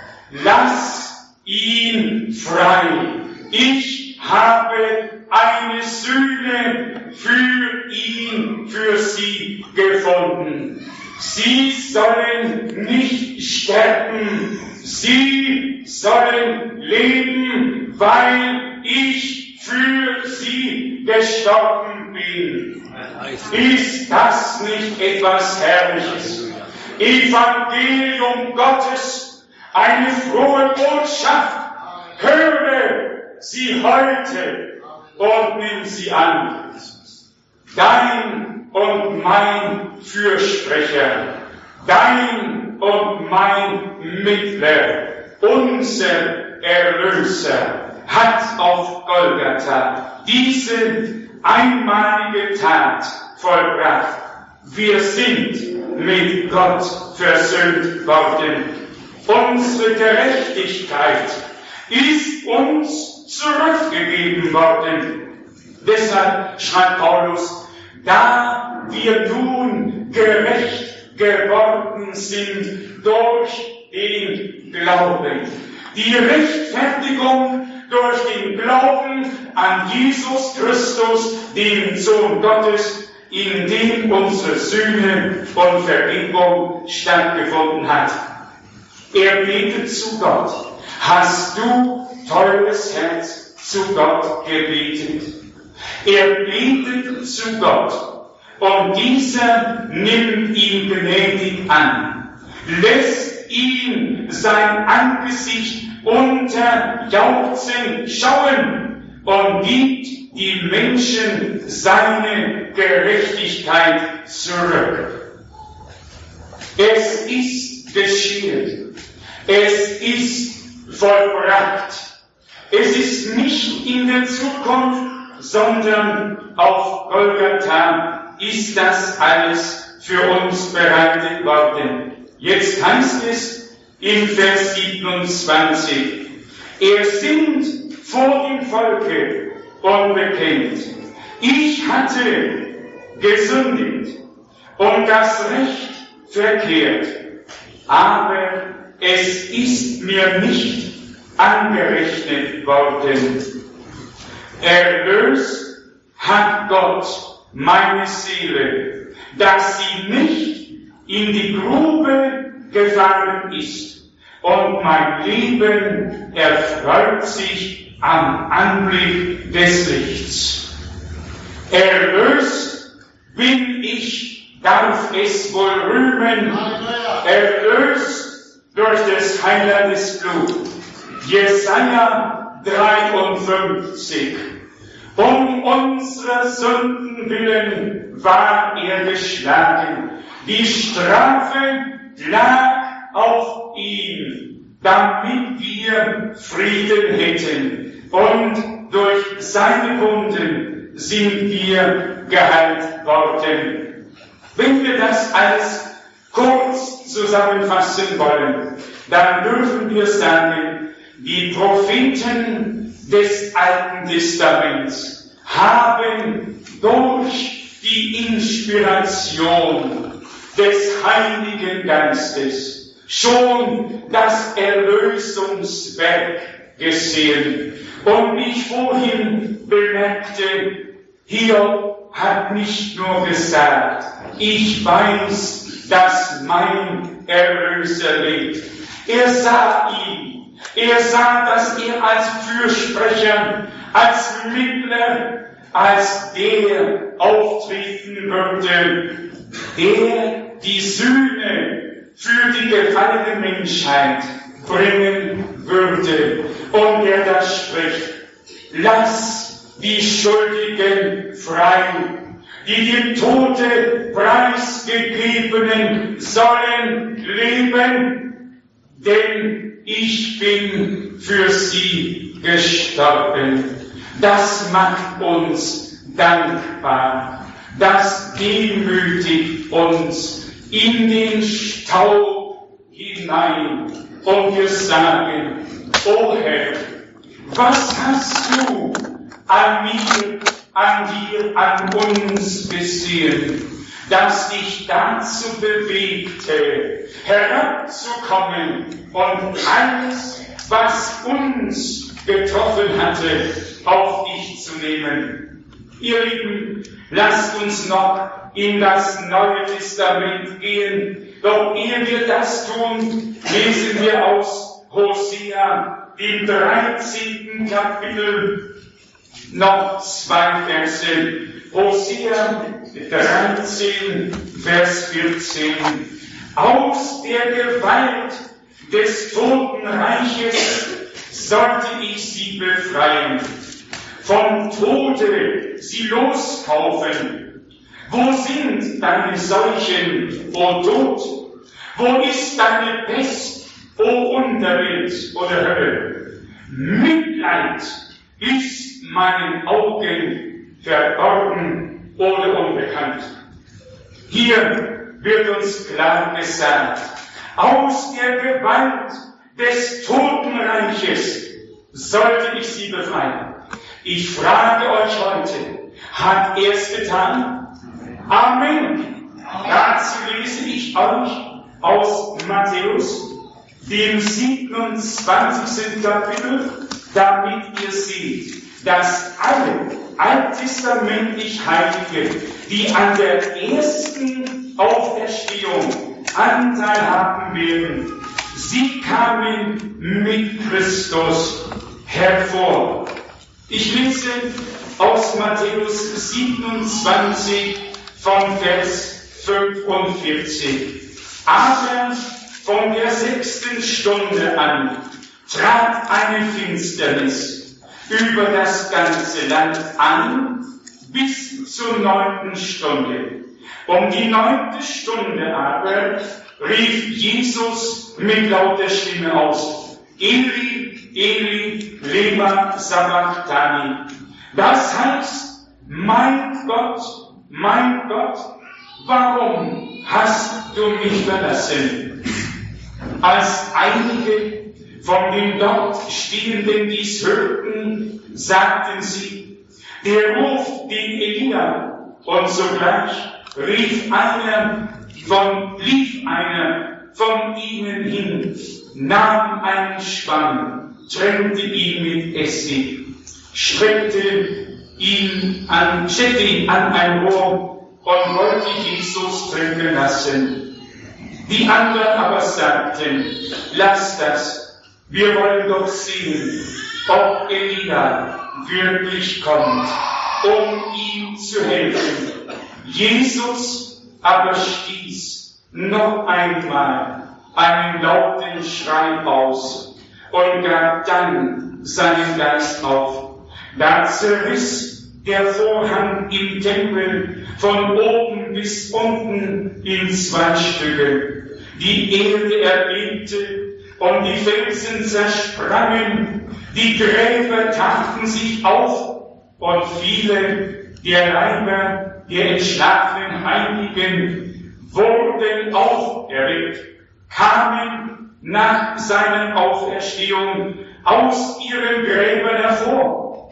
lass ihn frei. Ich habe eine Sühne für ihn, für sie gefunden. Sie sollen nicht sterben, sie sollen leben, weil ich für sie gestorben bin. Ist das nicht etwas Herrliches? Evangelium Gottes, eine frohe Botschaft. Höre sie heute und nimm sie an. Dein und mein Fürsprecher, dein und mein Mittler, unser Erlöser, hat auf Golgatha diese einmalige Tat vollbracht. Wir sind mit Gott versöhnt worden. Unsere Gerechtigkeit ist uns zurückgegeben worden. Deshalb schreibt Paulus, da wir nun gerecht geworden sind durch den Glauben. Die Rechtfertigung durch den Glauben an Jesus Christus, den Sohn Gottes, in dem unsere Sühne und Vergebung stattgefunden hat. Er betet zu Gott. Hast du, teures Herz, zu Gott gebetet? Er betet zu Gott und dieser nimmt ihn gnädig an, lässt ihn sein Angesicht unter Jauchzen schauen und gibt die Menschen seine Gerechtigkeit zurück. Es ist geschehen. Es ist vollbracht. Es ist nicht in der Zukunft, sondern auf Golgatha ist das alles für uns bereitet worden. Jetzt heißt es in Vers 27, er sinnt vor dem Volke und bekennt, ich hatte gesündigt und das Recht verkehrt, aber es ist mir nicht angerechnet worden. Erlöst hat Gott meine Seele, dass sie nicht in die Grube gefallen ist, und mein Leben erfreut sich am Anblick des Lichts. Erlöst bin ich, darf es wohl rühmen, erlöst durch des Heilandes Blut. Jesaja 53. Um unserer Sünden willen war er geschlagen. Die Strafe lag auf ihm, damit wir Frieden hätten. Und durch seine Wunden sind wir geheilt worden. Wenn wir das alles kurz zusammenfassen wollen, dann dürfen wir sagen, die Propheten des Alten Testaments haben durch die Inspiration des Heiligen Geistes schon das Erlösungswerk gesehen. Und wie ich vorhin bemerkte, Hiob hat nicht nur gesagt, ich weiß, dass mein Erlöser lebt. Er sah ihn. Er sah, dass er als Fürsprecher, als Mittler, als der auftreten würde, der die Sühne für die gefallene Menschheit bringen würde. Und der da spricht, lass die Schuldigen frei, die dem Tode preisgegebenen sollen leben, denn ich bin für sie gestorben. Das macht uns dankbar. Das demütigt uns in den Staub hinein. Und wir sagen, o Herr, was hast du an mir, an dir, an uns gesehen, das dich dazu bewegte, herabzukommen und alles, was uns getroffen hatte, auf dich zu nehmen. Ihr Lieben, lasst uns noch in das Neue Testament gehen. Doch ehe wir das tun, lesen wir aus Hosea, dem 13. Kapitel, noch 2 Verse. Hosea 13, Vers 14. Aus der Gewalt des Totenreiches sollte ich sie befreien, vom Tode sie loskaufen. Wo sind deine Seuchen, o Tod? Wo ist deine Pest, o Unterwelt oder Hölle? Mitleid ist meinen Augen verborgen oder unbekannt. Hier wird uns klar gesagt, aus der Gewalt des Totenreiches sollte ich sie befreien. Ich frage euch heute, hat er es getan? Amen. Dazu lese ich euch aus Matthäus, dem 27. Kapitel, damit ihr seht, dass alle alttestamentlich Heilige, die an der ersten Auferstehung Anteil haben werden, sie kamen mit Christus hervor. Ich lese aus Matthäus 27 von Vers 45. Aber von der 6. Stunde an trat eine Finsternis über das ganze Land an bis zur 9. Stunde. Um die 9. Stunde aber rief Jesus mit lauter Stimme aus: Eli, Eli, lema sabachthani. Das heißt, mein Gott, warum hast du mich verlassen? Als einige von den dort Stehenden dies hörten, sagten sie: Der ruft den Elia. Und sogleich lief einer von ihnen hin, nahm einen Schwamm, tränkte ihn mit Essig, steckte ihn an ein Rohr und wollte Jesus trinken lassen. Die anderen aber sagten: Lass das, wir wollen doch sehen, ob Elia wirklich kommt, um ihm zu helfen. Jesus aber stieß noch einmal einen lauten Schrei aus und gab dann seinen Geist auf. Da zerriss der Vorhang im Tempel von oben bis unten in 2 Stücke. Die Erde erbebte und die Felsen zersprangen, die Gräber taten sich auf und viele der Leiber der entschlafenen Heiligen wurden auferweckt, kamen nach seiner Auferstehung aus ihren Gräbern hervor,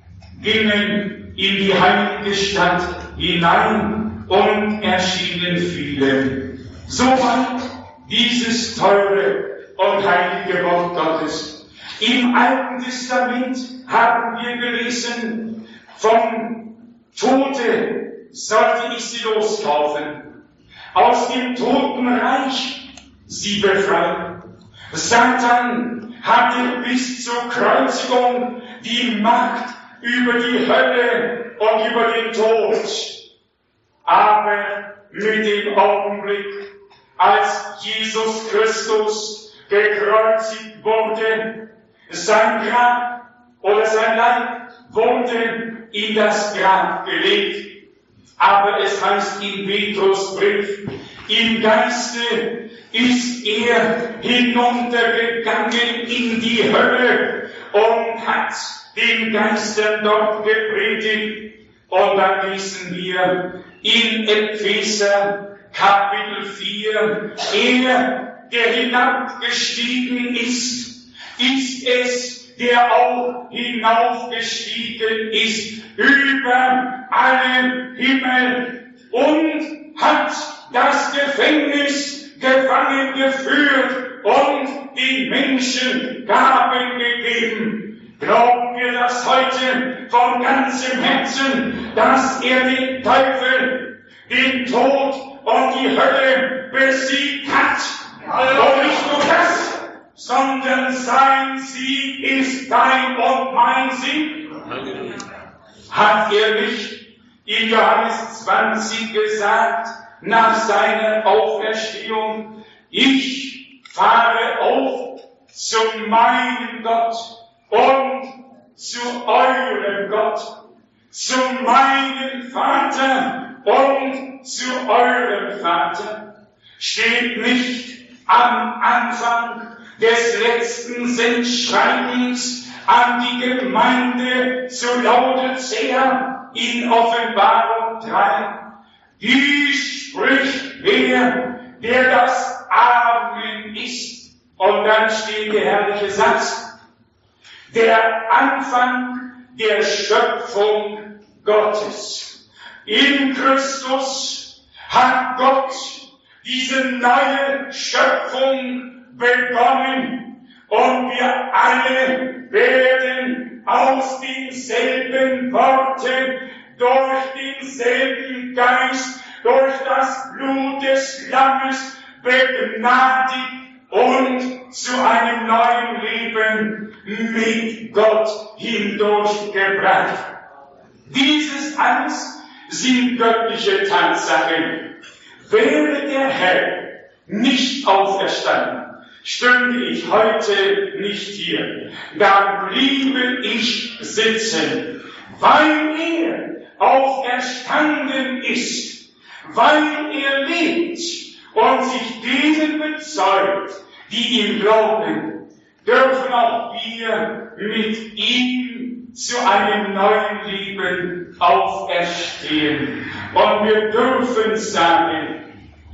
gingen in die heilige Stadt hinein und erschienen vielen. Soweit dieses teure und heilige Wort Gottes. Im Alten Testament haben wir gelesen, vom Tode sollte ich sie loskaufen, aus dem Totenreich sie befreien. Satan hatte bis zur Kreuzigung die Macht über die Hölle und über den Tod. Aber mit dem Augenblick, als Jesus Christus gekreuzigt wurde, sein Grab oder sein Leib wurde in das Grab gelegt. Aber es heißt in Petrus Brief, im Geiste ist er hinuntergegangen in die Hölle und hat den Geistern dort gepredigt. Und dann lesen wir in Epheser Kapitel 4, er, der hinabgestiegen ist es, der auch hinaufgestiegen ist über allen Himmel und hat das Gefängnis gefangen geführt und den Menschen Gaben gegeben. Glauben wir das heute von ganzem Herzen, dass er den Teufel, den Tod und die Hölle besiegt hat? Und nicht nur das, sondern sein Sieg ist dein und mein Sieg. Hat er nicht in Johannes 20 gesagt, nach seiner Auferstehung: Ich fahre auf zu meinem Gott und zu eurem Gott, zu meinem Vater und zu eurem Vater? Steht nicht am Anfang des letzten Sendschreibens an die Gemeinde zu Laodicea in Offenbarung 3. Dies spricht der das Amen ist. Und dann steht der herrliche Satz: Der Anfang der Schöpfung Gottes. In Christus hat Gott diese neue Schöpfung begonnen und wir alle werden aus denselben Worten, durch denselben Geist, durch das Blut des Lammes begnadigt und zu einem neuen Leben mit Gott hindurchgebracht. Dieses alles sind göttliche Tatsachen. Wäre der Herr nicht auferstanden, stünde ich heute nicht hier, dann bliebe ich sitzen, weil er auferstanden ist, weil er lebt und sich denen bezeugt, die ihm glauben, dürfen auch wir mit ihm zu einem neuen Leben auferstehen. Und wir dürfen sagen,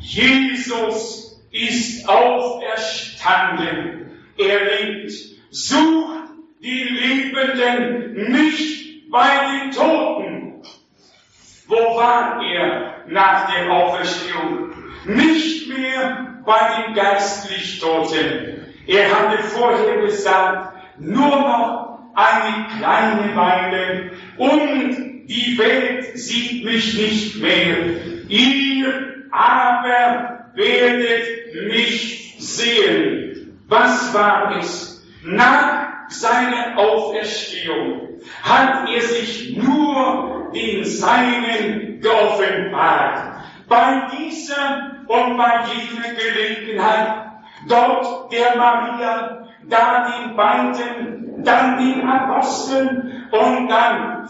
Jesus ist auferstanden. Er lebt. Sucht die Lebenden nicht bei den Toten. Wo war er nach der Auferstehung? Nicht mehr bei den geistlich Toten. Er hatte vorher gesagt, nur noch eine kleine Weile und die Welt sieht mich nicht mehr. Ihr aber werdet mich sehen. Was war es? Nach seiner Auferstehung hat er sich nur den Seinen geoffenbart. Bei dieser und bei jener Gelegenheit, dort der Maria, da den beiden, dann den Aposteln und dann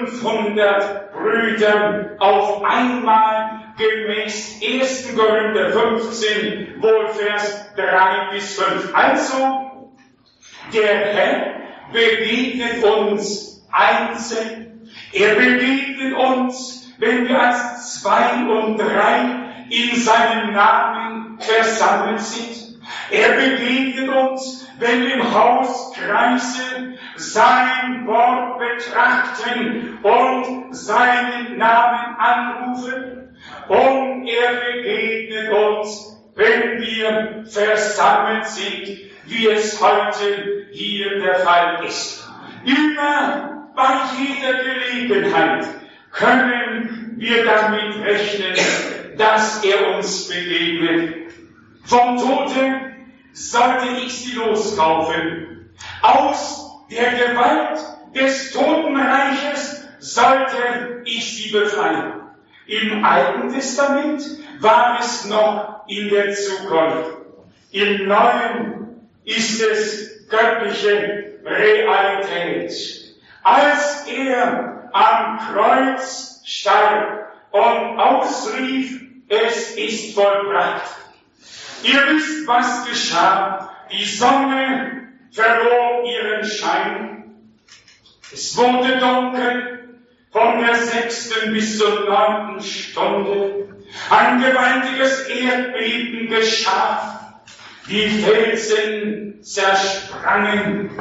500 Brüdern auf einmal gemäß 1. Korinther 15, wohl Vers 3 bis 5. Also, der Herr begegnet uns einzeln. Er begegnet uns, wenn wir als 2 und 3 in seinem Namen versammelt sind. Er begegnet uns, wenn wir im Hauskreise sein Wort betrachten und seinen Namen anrufen. Und er begegnet uns, wenn wir versammelt sind, wie es heute hier der Fall ist. Immer bei jeder Gelegenheit können wir damit rechnen, dass er uns begegnet. Vom Tode sollte ich sie loskaufen. Aus der Gewalt des Totenreiches sollte ich sie befreien. Im Alten Testament war es noch in der Zukunft. Im Neuen ist es göttliche Realität. Als er am Kreuz starb und ausrief, es ist vollbracht. Ihr wisst, was geschah. Die Sonne verlor ihren Schein. Es wurde dunkel von der 6. bis zur 9. Stunde. Ein gewaltiges Erdbeben geschah. Die Felsen zersprangen.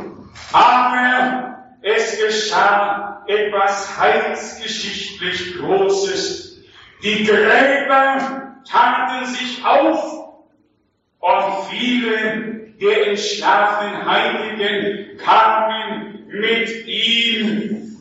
Aber es geschah etwas heilsgeschichtlich Großes. Die Gräber taten sich auf und viele der entschlafenen Heiligen kamen mit ihm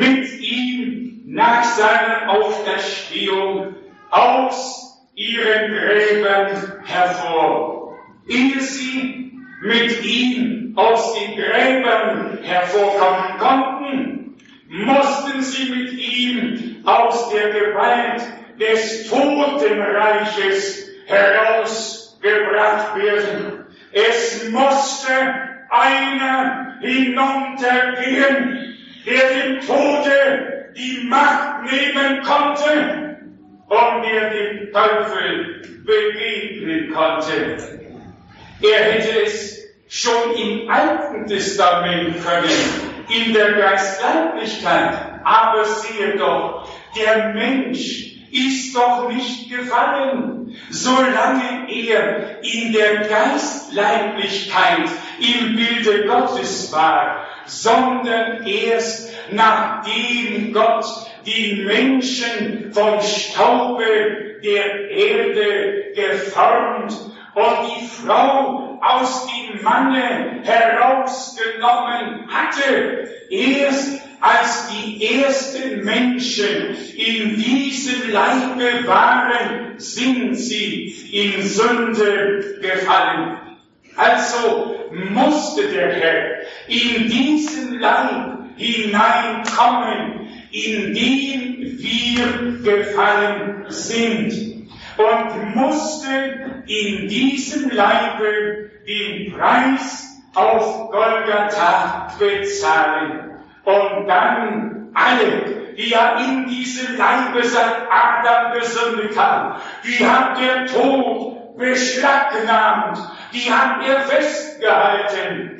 nach seiner Auferstehung aus ihren Gräbern hervor. Ehe sie mit ihm aus den Gräbern hervorkommen konnten, mussten sie mit ihm aus der Gewalt des Totenreiches herausgebracht werden. Es musste einer hinuntergehen, der dem Tode die Macht nehmen konnte und der dem Teufel begegnen konnte. Er hätte es schon im Alten Testament können, in der Geistleiblichkeit, aber siehe doch, der Mensch ist doch nicht gefallen, solange er in der Geistleiblichkeit im Bilde Gottes war, sondern erst nachdem Gott die Menschen vom Staube der Erde geformt und die Frau aus dem Manne herausgenommen hatte, erst als die ersten Menschen in diesem Leibe waren, sind sie in Sünde gefallen. Also musste der Herr in diesen Leib hineinkommen, in dem wir gefallen sind, und musste in diesem Leibe den Preis auf Golgatha bezahlen. Und dann alle, die ja in diese Leibe seit Adam gesündigt haben, die hat der Tod beschlagnahmt, die hat er festgehalten.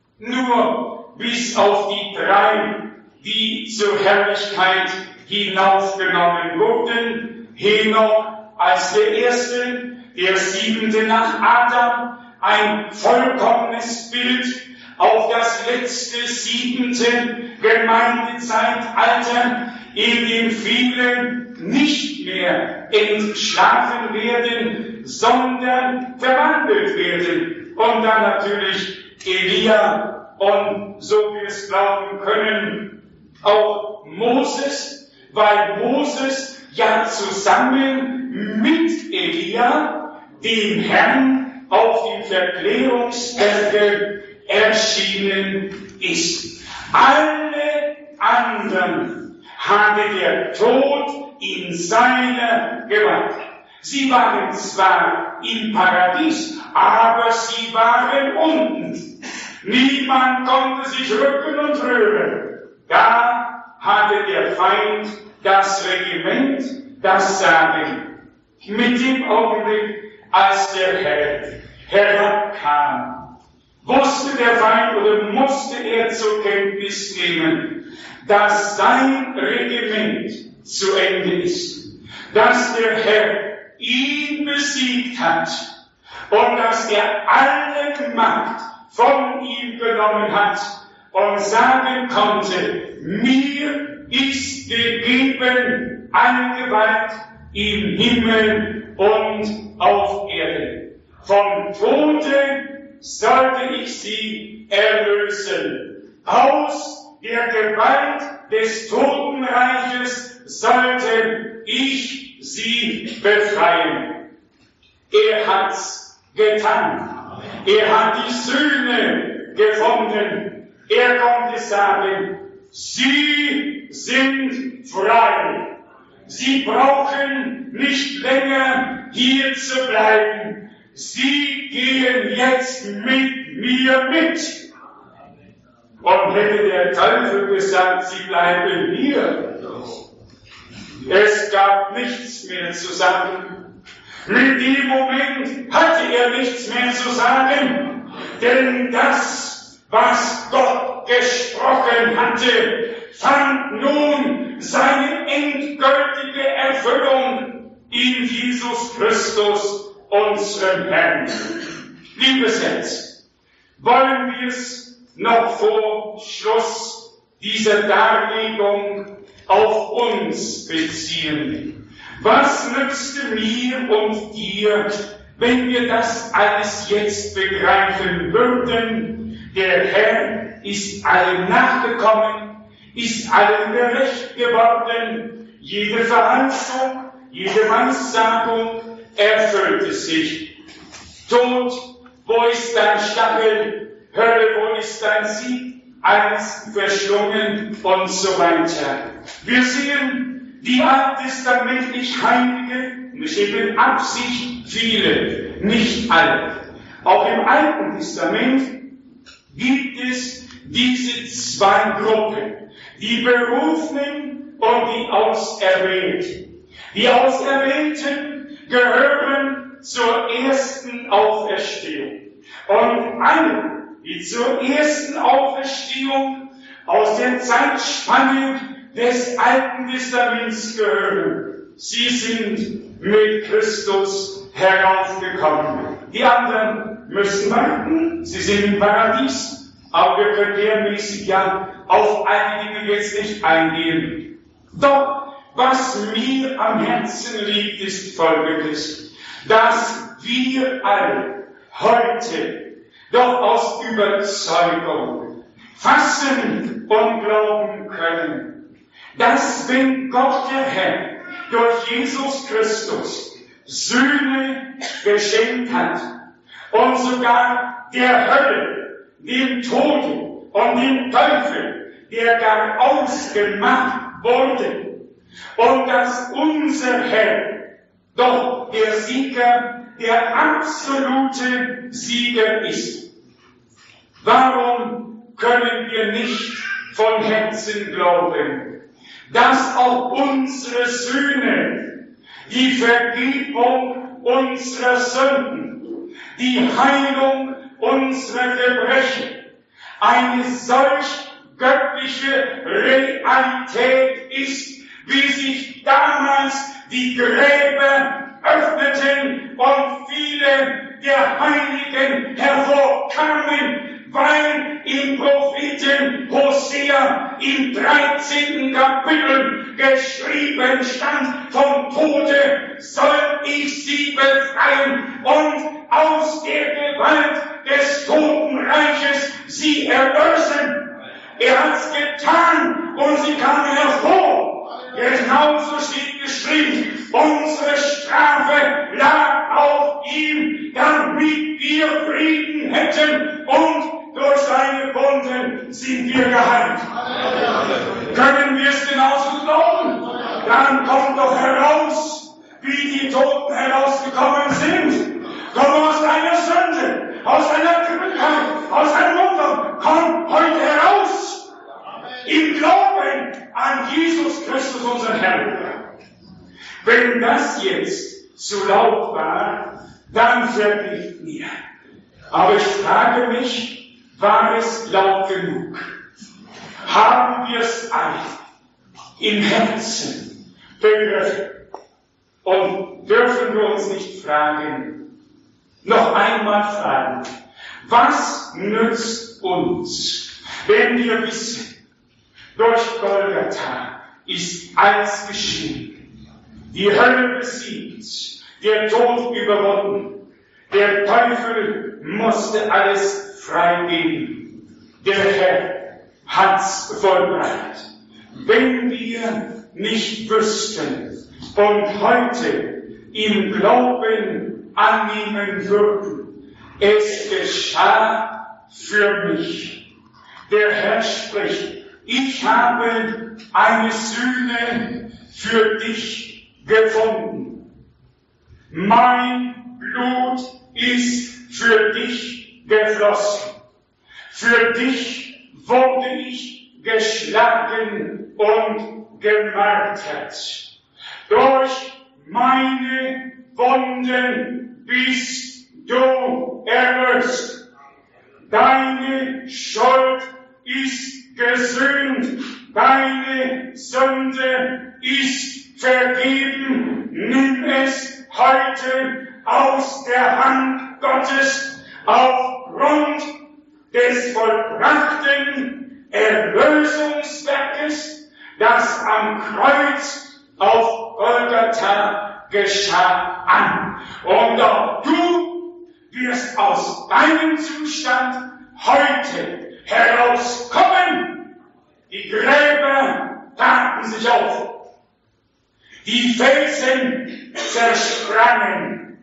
Nur bis auf die 3, die zur Herrlichkeit hinaufgenommen wurden. Henoch als der Erste, der 7. nach Adam, ein vollkommenes Bild auf das letzte 7. Gemeindezeitalter, in dem viele nicht mehr entschlafen werden, sondern verwandelt werden. Und dann natürlich Elia und, so wir es glauben können, auch Moses, weil Moses ja zusammen mit Elia dem Herrn auf dem Verklärungsberge erschienen ist. Alle anderen hatte der Tod in seiner Gewalt. Sie waren zwar im Paradies, aber sie waren unten. Niemand konnte sich rücken und rühren. Da hatte der Feind das Regiment, das Sagen. Mit dem Augenblick, als der Herr herabkam, wusste der Feind oder musste er zur Kenntnis nehmen, dass sein Regiment zu Ende ist, dass der Herr ihn besiegt hat und dass er alle Macht von ihm genommen hat und sagen konnte, mir ist gegeben alle Gewalt im Himmel und auf Erden. Vom Tode sollte ich sie erlösen. Aus der Gewalt des Totenreiches sollte ich sie befreien. Er hat's getan. Er hat die Söhne gefunden. Er konnte sagen, sie sind frei. Sie brauchen nicht länger hier zu bleiben. Sie gehen jetzt mit mir mit. Und hätte der Teufel gesagt, sie bleiben hier, es gab nichts mehr zu sagen. Mit dem Moment hatte er nichts mehr zu sagen, denn das, was Gott gesprochen hatte, fand nun seine endgültige Erfüllung in Jesus Christus, unserem Herrn. Liebes Herz, wollen wir es noch vor Schluss dieser Darlegung auf uns beziehen? Was nützte mir und dir, wenn wir das alles jetzt begreifen würden? Der Herr ist allen nachgekommen, ist allen gerecht geworden, jede Verheißung, jede Weissagung erfüllte sich. Tod, wo ist dein Stachel? Hölle, wo ist dein Sieg? Alles verschlungen und so weiter. Wir sehen die alttestamentlich Heilige, und es steht in Absicht viele, nicht alle. Auch im Alten Testament gibt es diese 2 Gruppen, die Berufenen und die Auserwählten. Die Auserwählten gehören zur ersten Auferstehung. Und alle, die zur ersten Auferstehung aus der Zeitspanne des Alten Testaments gehören, sie sind mit Christus heraufgekommen. Die anderen müssen warten, sie sind im Paradies, aber wir können lehrmäßig ja auf einige Dinge jetzt nicht eingehen. Doch was mir am Herzen liegt, ist Folgendes, dass wir alle heute doch aus Überzeugung fassen und glauben können, dass wenn Gott der Herr durch Jesus Christus Söhne geschenkt hat und sogar der Hölle, dem Tode und dem Teufel, der gar ausgemacht wurde, und dass unser Herr doch der Sieger, der absolute Sieger ist. Warum können wir nicht von Herzen glauben, dass auch unsere Sühne, die Vergebung unserer Sünden, die Heilung unserer Gebrechen, eine solch göttliche Realität ist, wie sich damals die Gräber öffneten und viele der Heiligen hervorkamen, weil im Propheten Hosea im 13. Kapitel geschrieben stand, vom Tode soll ich sie befreien und aus der Gewalt des Totenreiches sie erlösen. Er hat's getan und sie kamen hervor. Genauso steht geschrieben, unsere Strafe lag auf ihm, damit wir Frieden hätten und durch seine Wunden sind wir geheilt. Können wir es genauso glauben? Dann kommt doch heraus, wie die Toten herausgekommen sind. Komm aus deiner Sünde, aus deiner Krankheit, aus deinem Wunder, komm heute heraus. Im Glauben an Jesus Christus, unseren Herrn. Wenn das jetzt zu laut war, dann vergebt mir. Aber ich frage mich, war es laut genug? Haben wir es alle im Herzen begriffen? Und dürfen wir uns nicht fragen, noch einmal fragen, was nützt uns, wenn wir wissen, durch Golgatha ist alles geschehen, die Hölle besiegt, der Tod überwunden, der Teufel musste alles freigeben, der Herr hat's vollbracht. Wenn wir nicht wüssten und heute im Glauben annehmen würden, es geschah für mich. Der Herr spricht, ich habe eine Sühne für dich gefunden. Mein Blut ist für dich geflossen. Für dich wurde ich geschlagen und gemartert. Durch meine Wunden bist du erlöst. Deine Schuld ist gesühnt, deine Sünde ist vergeben. Nimm es heute aus der Hand Gottes aufgrund des vollbrachten Erlösungswerkes, das am Kreuz auf Golgatha geschah, an. Und auch du wirst aus deinem Zustand heute herauskommen. Die Gräber taten sich auf. Die Felsen zersprangen.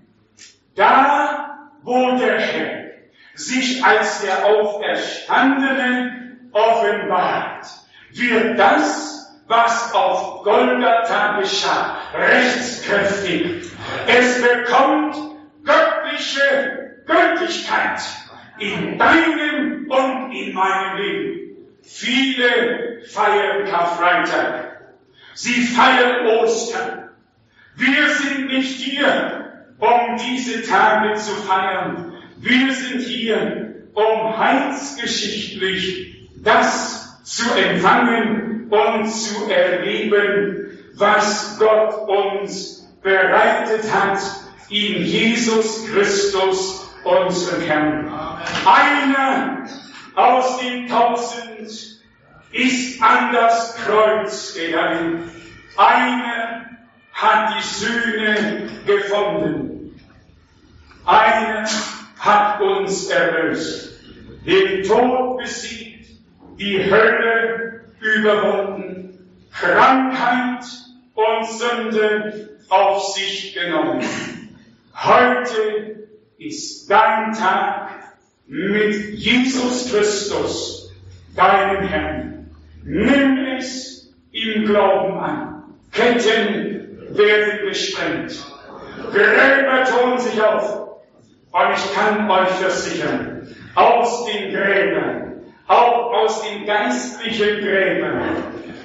Da, wo der Herr sich als der Auferstandene offenbart, wird das, was auf Golgatha geschah, rechtskräftig. Es bekommt göttliche Gültigkeit in deinem und in meinem Leben. Viele feiern Karfreitag. Sie feiern Ostern. Wir sind nicht hier, um diese Tage zu feiern. Wir sind hier, um heilsgeschichtlich das zu empfangen und zu erleben, was Gott uns bereitet hat in Jesus Christus, unseren Herrn. Einer aus den 1000 ist an das Kreuz gegangen. Einer hat die Sühne gefunden. Einer hat uns erlöst, den Tod besiegt, die Hölle überwunden, Krankheit und Sünde auf sich genommen. Heute ist dein Tag mit Jesus Christus, deinem Herrn. Nimm es im Glauben an. Ketten werden gesprengt. Gräber tun sich auf. Und ich kann euch versichern, aus den Gräbern, auch aus den geistlichen Gräbern,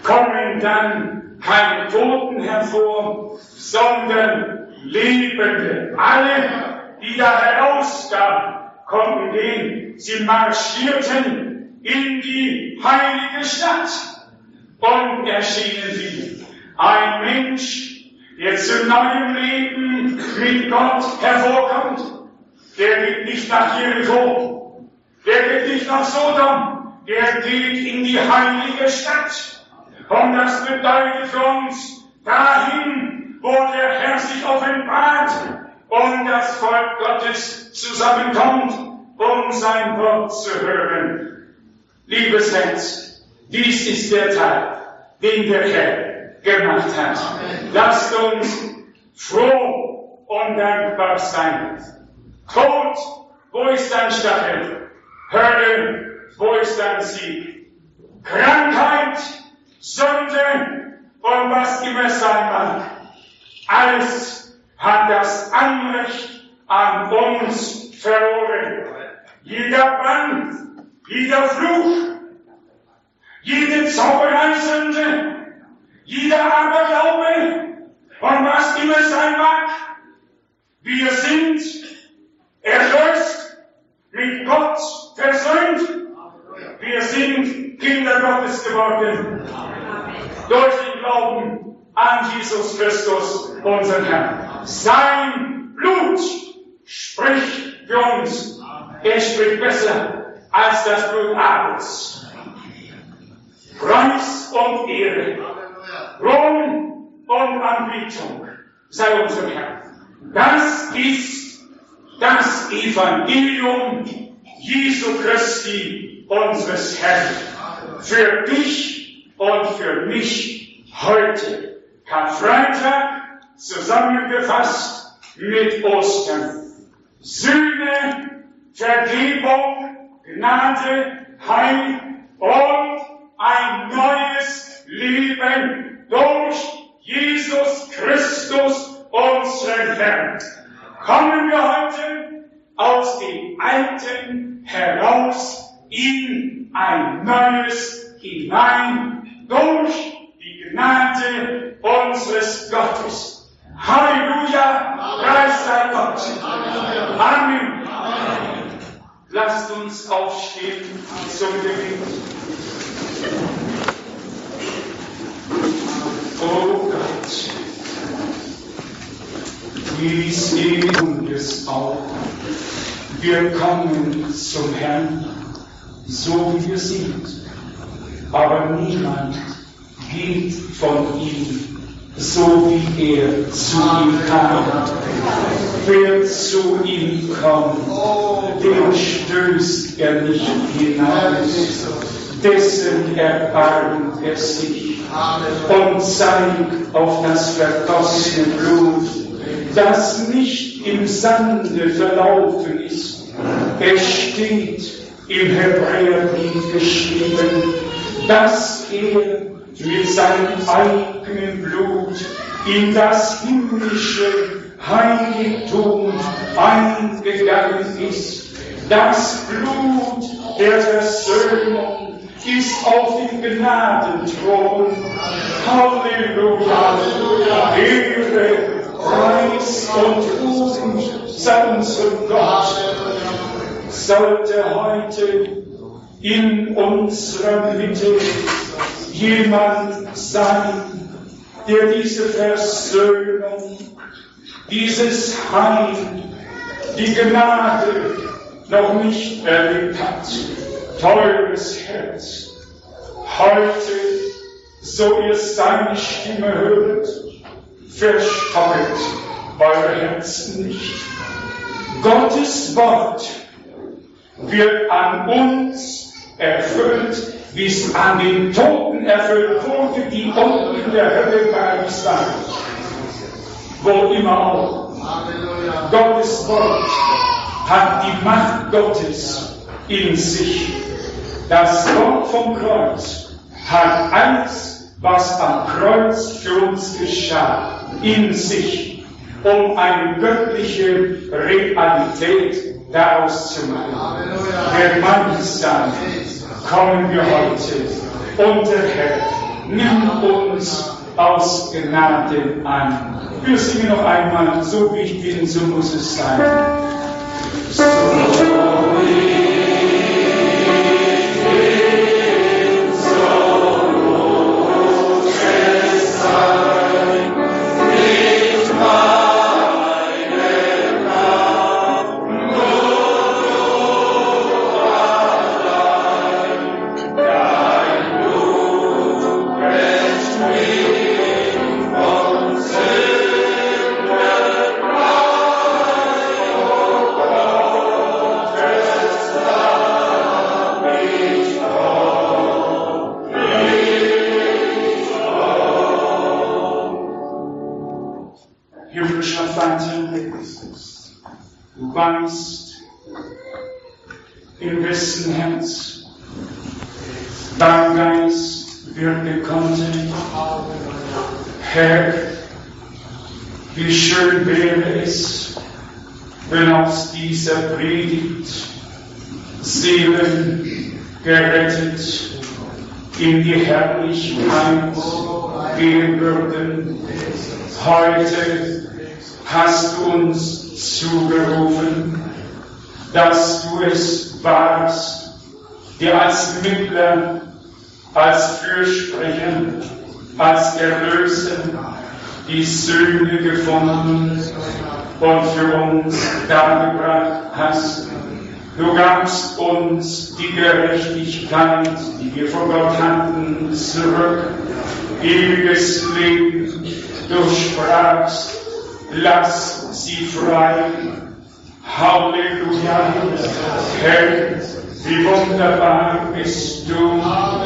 kommen dann keine Toten hervor, sondern Lebende. Alle, die da herauskamen, konnten gehen. Sie marschierten in die heilige Stadt und erschienen wieder. Ein Mensch, der zu neuem Leben mit Gott hervorkommt, der geht nicht nach Jericho, der geht nicht nach Sodom, der geht in die heilige Stadt. Und das bedeutet für uns dahin, wo der Herr sich offenbart und das Volk Gottes zusammenkommt, um sein Wort zu hören. Liebes Herz, dies ist der Tag, den der Herr gemacht hat. Lasst uns froh und dankbar sein. Tod, wo ist dein Stachel? Hölle, wo ist dein Sieg? Krankheit, Sünde und was immer sein mag. Alles hat das Anrecht an uns verloren. Jeder Band, jeder Fluch, jede Zaubereisünde, jeder Aberglaube und was immer sein mag. Wir sind erlöst, mit Gott versöhnt. Wir sind Kinder Gottes geworden. Durch den Glauben an Jesus Christus, unseren Herrn. Sein Blut spricht für uns. Er spricht besser als das Blut Abels. Preis und Ehre, Ruhm und Anbetung sei unserem Herrn. Das ist das Evangelium Jesu Christi, unseres Herrn. Für dich und für mich heute, Karfreitag, zusammengefasst mit Ostern. Sühne, Vergebung, Gnade, Heil und ein neues Leben durch Jesus Christus, unseren Herrn. Kommen wir heute aus dem Alten heraus in ein Neues hinein durch die Gnade unseres Gottes. Halleluja, preis sei Gott. Amen. Lasst uns aufstehen zum Gebet. Oh Gott, dies ist auch. Wir kommen zum Herrn, so wie wir sind. Aber niemand geht von ihm, so wie er zu ihm kam. Wer zu ihm kommt, den stößt er nicht hinaus. Dessen erbarmt er sich und zeigt auf das vergossene Blut, das nicht im Sande verlaufen ist. Es steht im Hebräerbrief geschrieben, dass er mit seinem eigenen Blut in das himmlische Heiligtum eingegangen ist. Das Blut der Versöhnung ist auf dem Gnadenthron. Halleluja, Ehre, Preis und Ruhm sei unserem Gott. Sollte heute in unserer Mitte jemand sein, der diese Versöhnung, dieses Heil, die Gnade noch nicht erlebt hat. Teures Herz, heute, so ihr seine Stimme hört, verstocket eure Herzen nicht. Gottes Wort wird an uns erfüllt, wie es an den Toten erfüllt wurde, die unten in der Hölle waren. Wo immer auch. Gottes Wort hat die Macht Gottes in sich. Das Wort vom Kreuz hat alles, was am Kreuz für uns geschah, in sich, um eine göttliche Realität daraus zu machen. Der Mann sagt, kommen wir heute, und der Herr nimm uns aus Gnade an. Wir singen noch einmal, so wie ich bin, so muss es sein. So Du weißt, in wessen Herz dein Geist wirken konnte. Herr, wie schön wäre es, wenn aus dieser Predigt Seelen gerettet in die Herrlichkeit gehen würden. Heute hast du uns zugerufen, dass du es warst, der als Mittler, als Fürsprecher, als Erlöser die Söhne gefunden und für uns dargebracht hast. Du gabst uns die Gerechtigkeit, die wir von Gott hatten, zurück, ewiges Leben. Du sprachst, lass sie frei. Halleluja. Herr, wie wunderbar bist du.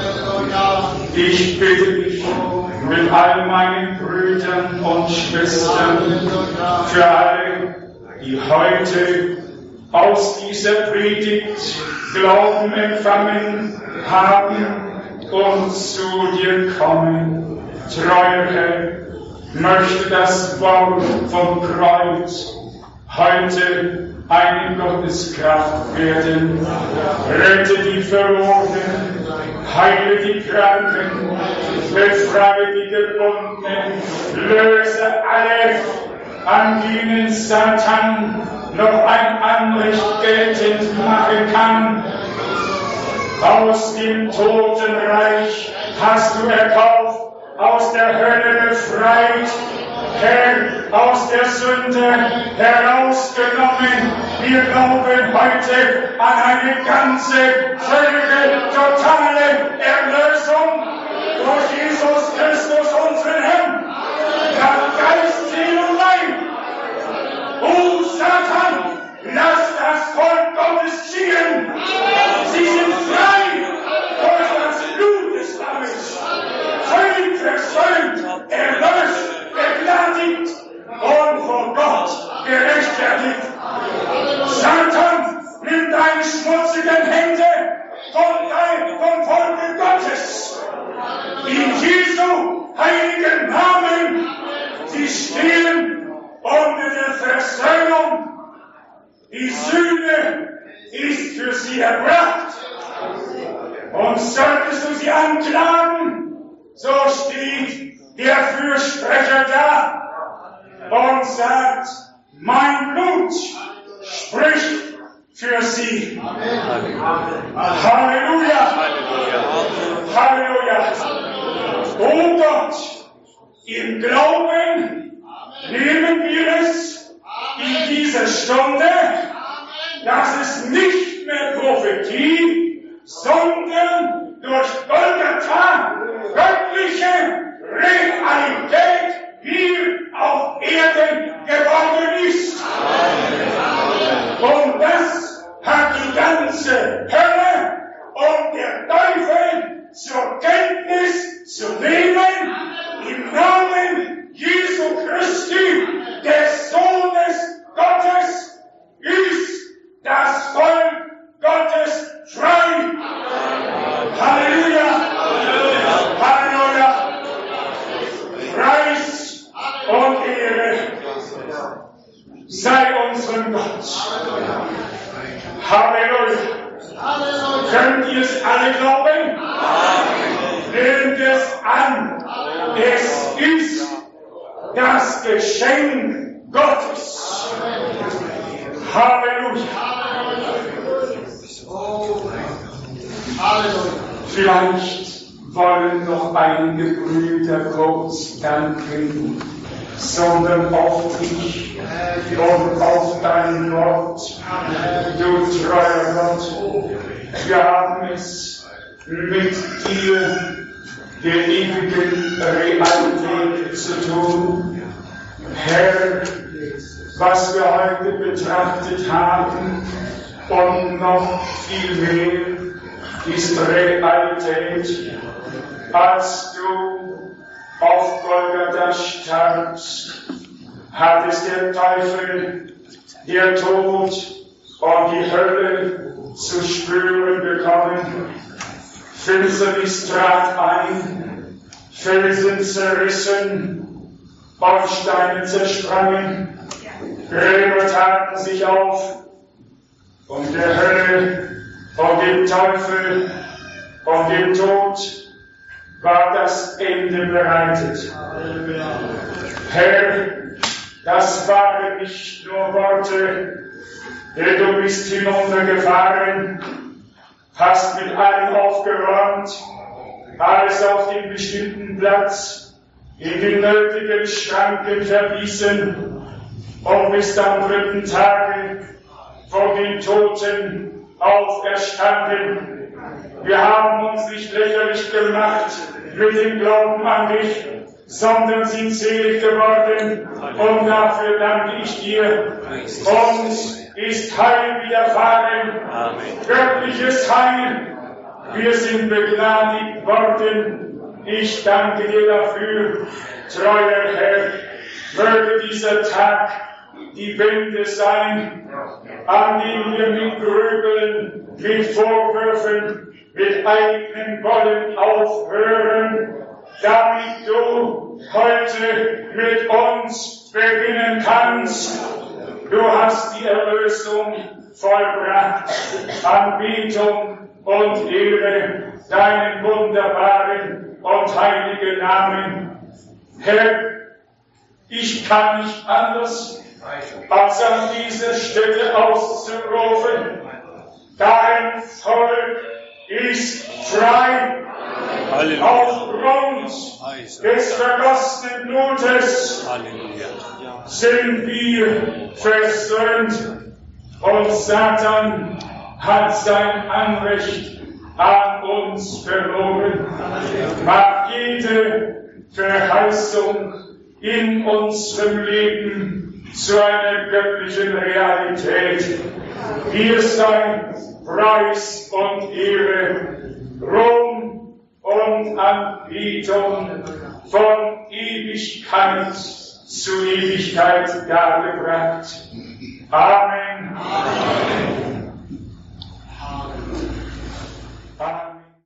Ich bitte dich mit all meinen Brüdern und Schwestern, für alle, die heute aus dieser Predigt Glauben empfangen haben und zu dir kommen. Treuer Herr, möchte das Wort vom Kreuz heute eine Gotteskraft werden. Rette die Verlorenen, heile die Kranken, befreie die Gebundenen, löse alle, an denen Satan noch ein Anrecht geltend machen kann. Aus dem Totenreich hast du erkauft, aus der Hölle befreit, Herr, aus der Sünde herausgenommen. Wir glauben heute an eine ganze, völlige, totale Erlösung durch Jesus Christus, unseren Herrn, nach Geist, Seele und Leib. O Satan, lass das Volk Gottes ziehen. Sie sind frei durch das Blut des Lammes. Völlig versöhnt, erlöst, begnadigt und vor Gott gerechtfertigt. Satan, nimm deine schmutzigen Hände vom Volke Gottes. In Jesu heiligen Namen, sie stehen unter der Versöhnung. Die Sühne ist für sie erbracht. Und solltest du sie anklagen, so steht der Fürsprecher da und sagt, mein Blut spricht für sie. Halleluja! Halleluja! O Gott, im Glauben nehmen wir es in dieser Stunde, dass es nicht mehr Prophetie, sondern durch Golgatha göttliche Realität hier auf Erden geworden ist. Und das hat die ganze Hölle und der Teufel zur Kenntnis zu nehmen, im Namen Jesu Christi, des Sohnes Gottes, ist das Volk Gottes frei. Halleluja! Halleluja! Preis und Ehre sei unserem Gott. Halleluja! Könnt ihr es alle glauben? Nehmt es an. Es ist das Geschenk Gottes. Halleluja. Vielleicht wollen noch einige Brüder kurz danken, sondern auf dich und auf dein Wort, du treuer Gott. Wir haben es mit dir, der ewigen Realität zu tun. Herr, was wir heute betrachtet haben und noch viel mehr, ist Realität, als du auf Golgatha starbst, hat es der Teufel, der Tod und die Hölle zu spüren bekommen. Finsternis trat ein, Felsen zerrissen und Steine zersprangen, Gräber taten sich auf, und der Hölle und dem Teufel und dem Tod war das Ende bereitet. Herr, das waren nicht nur Worte, denn du bist hinuntergefahren, hast mit allem aufgeräumt, alles auf den bestimmten Platz, in den nötigen Schranken verwiesen und bist am 3. Tage von den Toten auferstanden. Wir haben uns nicht lächerlich gemacht mit dem Glauben an dich, sondern sind selig geworden, und dafür danke ich dir. Uns ist Heil widerfahren, göttliches Heil. Wir sind begnadigt worden. Ich danke dir dafür, treuer Herr. Möge dieser Tag die Wende sein, an dem wir mit Grübeln, mit Vorwürfen, mit eigenen Wollen aufhören, damit du heute mit uns beginnen kannst. Du hast die Erlösung vollbracht, Anbetung und Ehre deinen wunderbaren und heiligen Namen. Herr, ich kann nicht anders, als an dieser Stelle auszurufen: Dein Volk ist frei. Halleluja. Aufgrund des vergossenen Blutes sind wir versöhnt, und Satan hat sein Anrecht an uns verloren. Mach jede Verheißung in unserem Leben zu einer göttlichen Realität. Dir sei Preis und Ehre, Ruhm und Anbetung von Ewigkeit zu Ewigkeit dargebracht. Amen. Amen.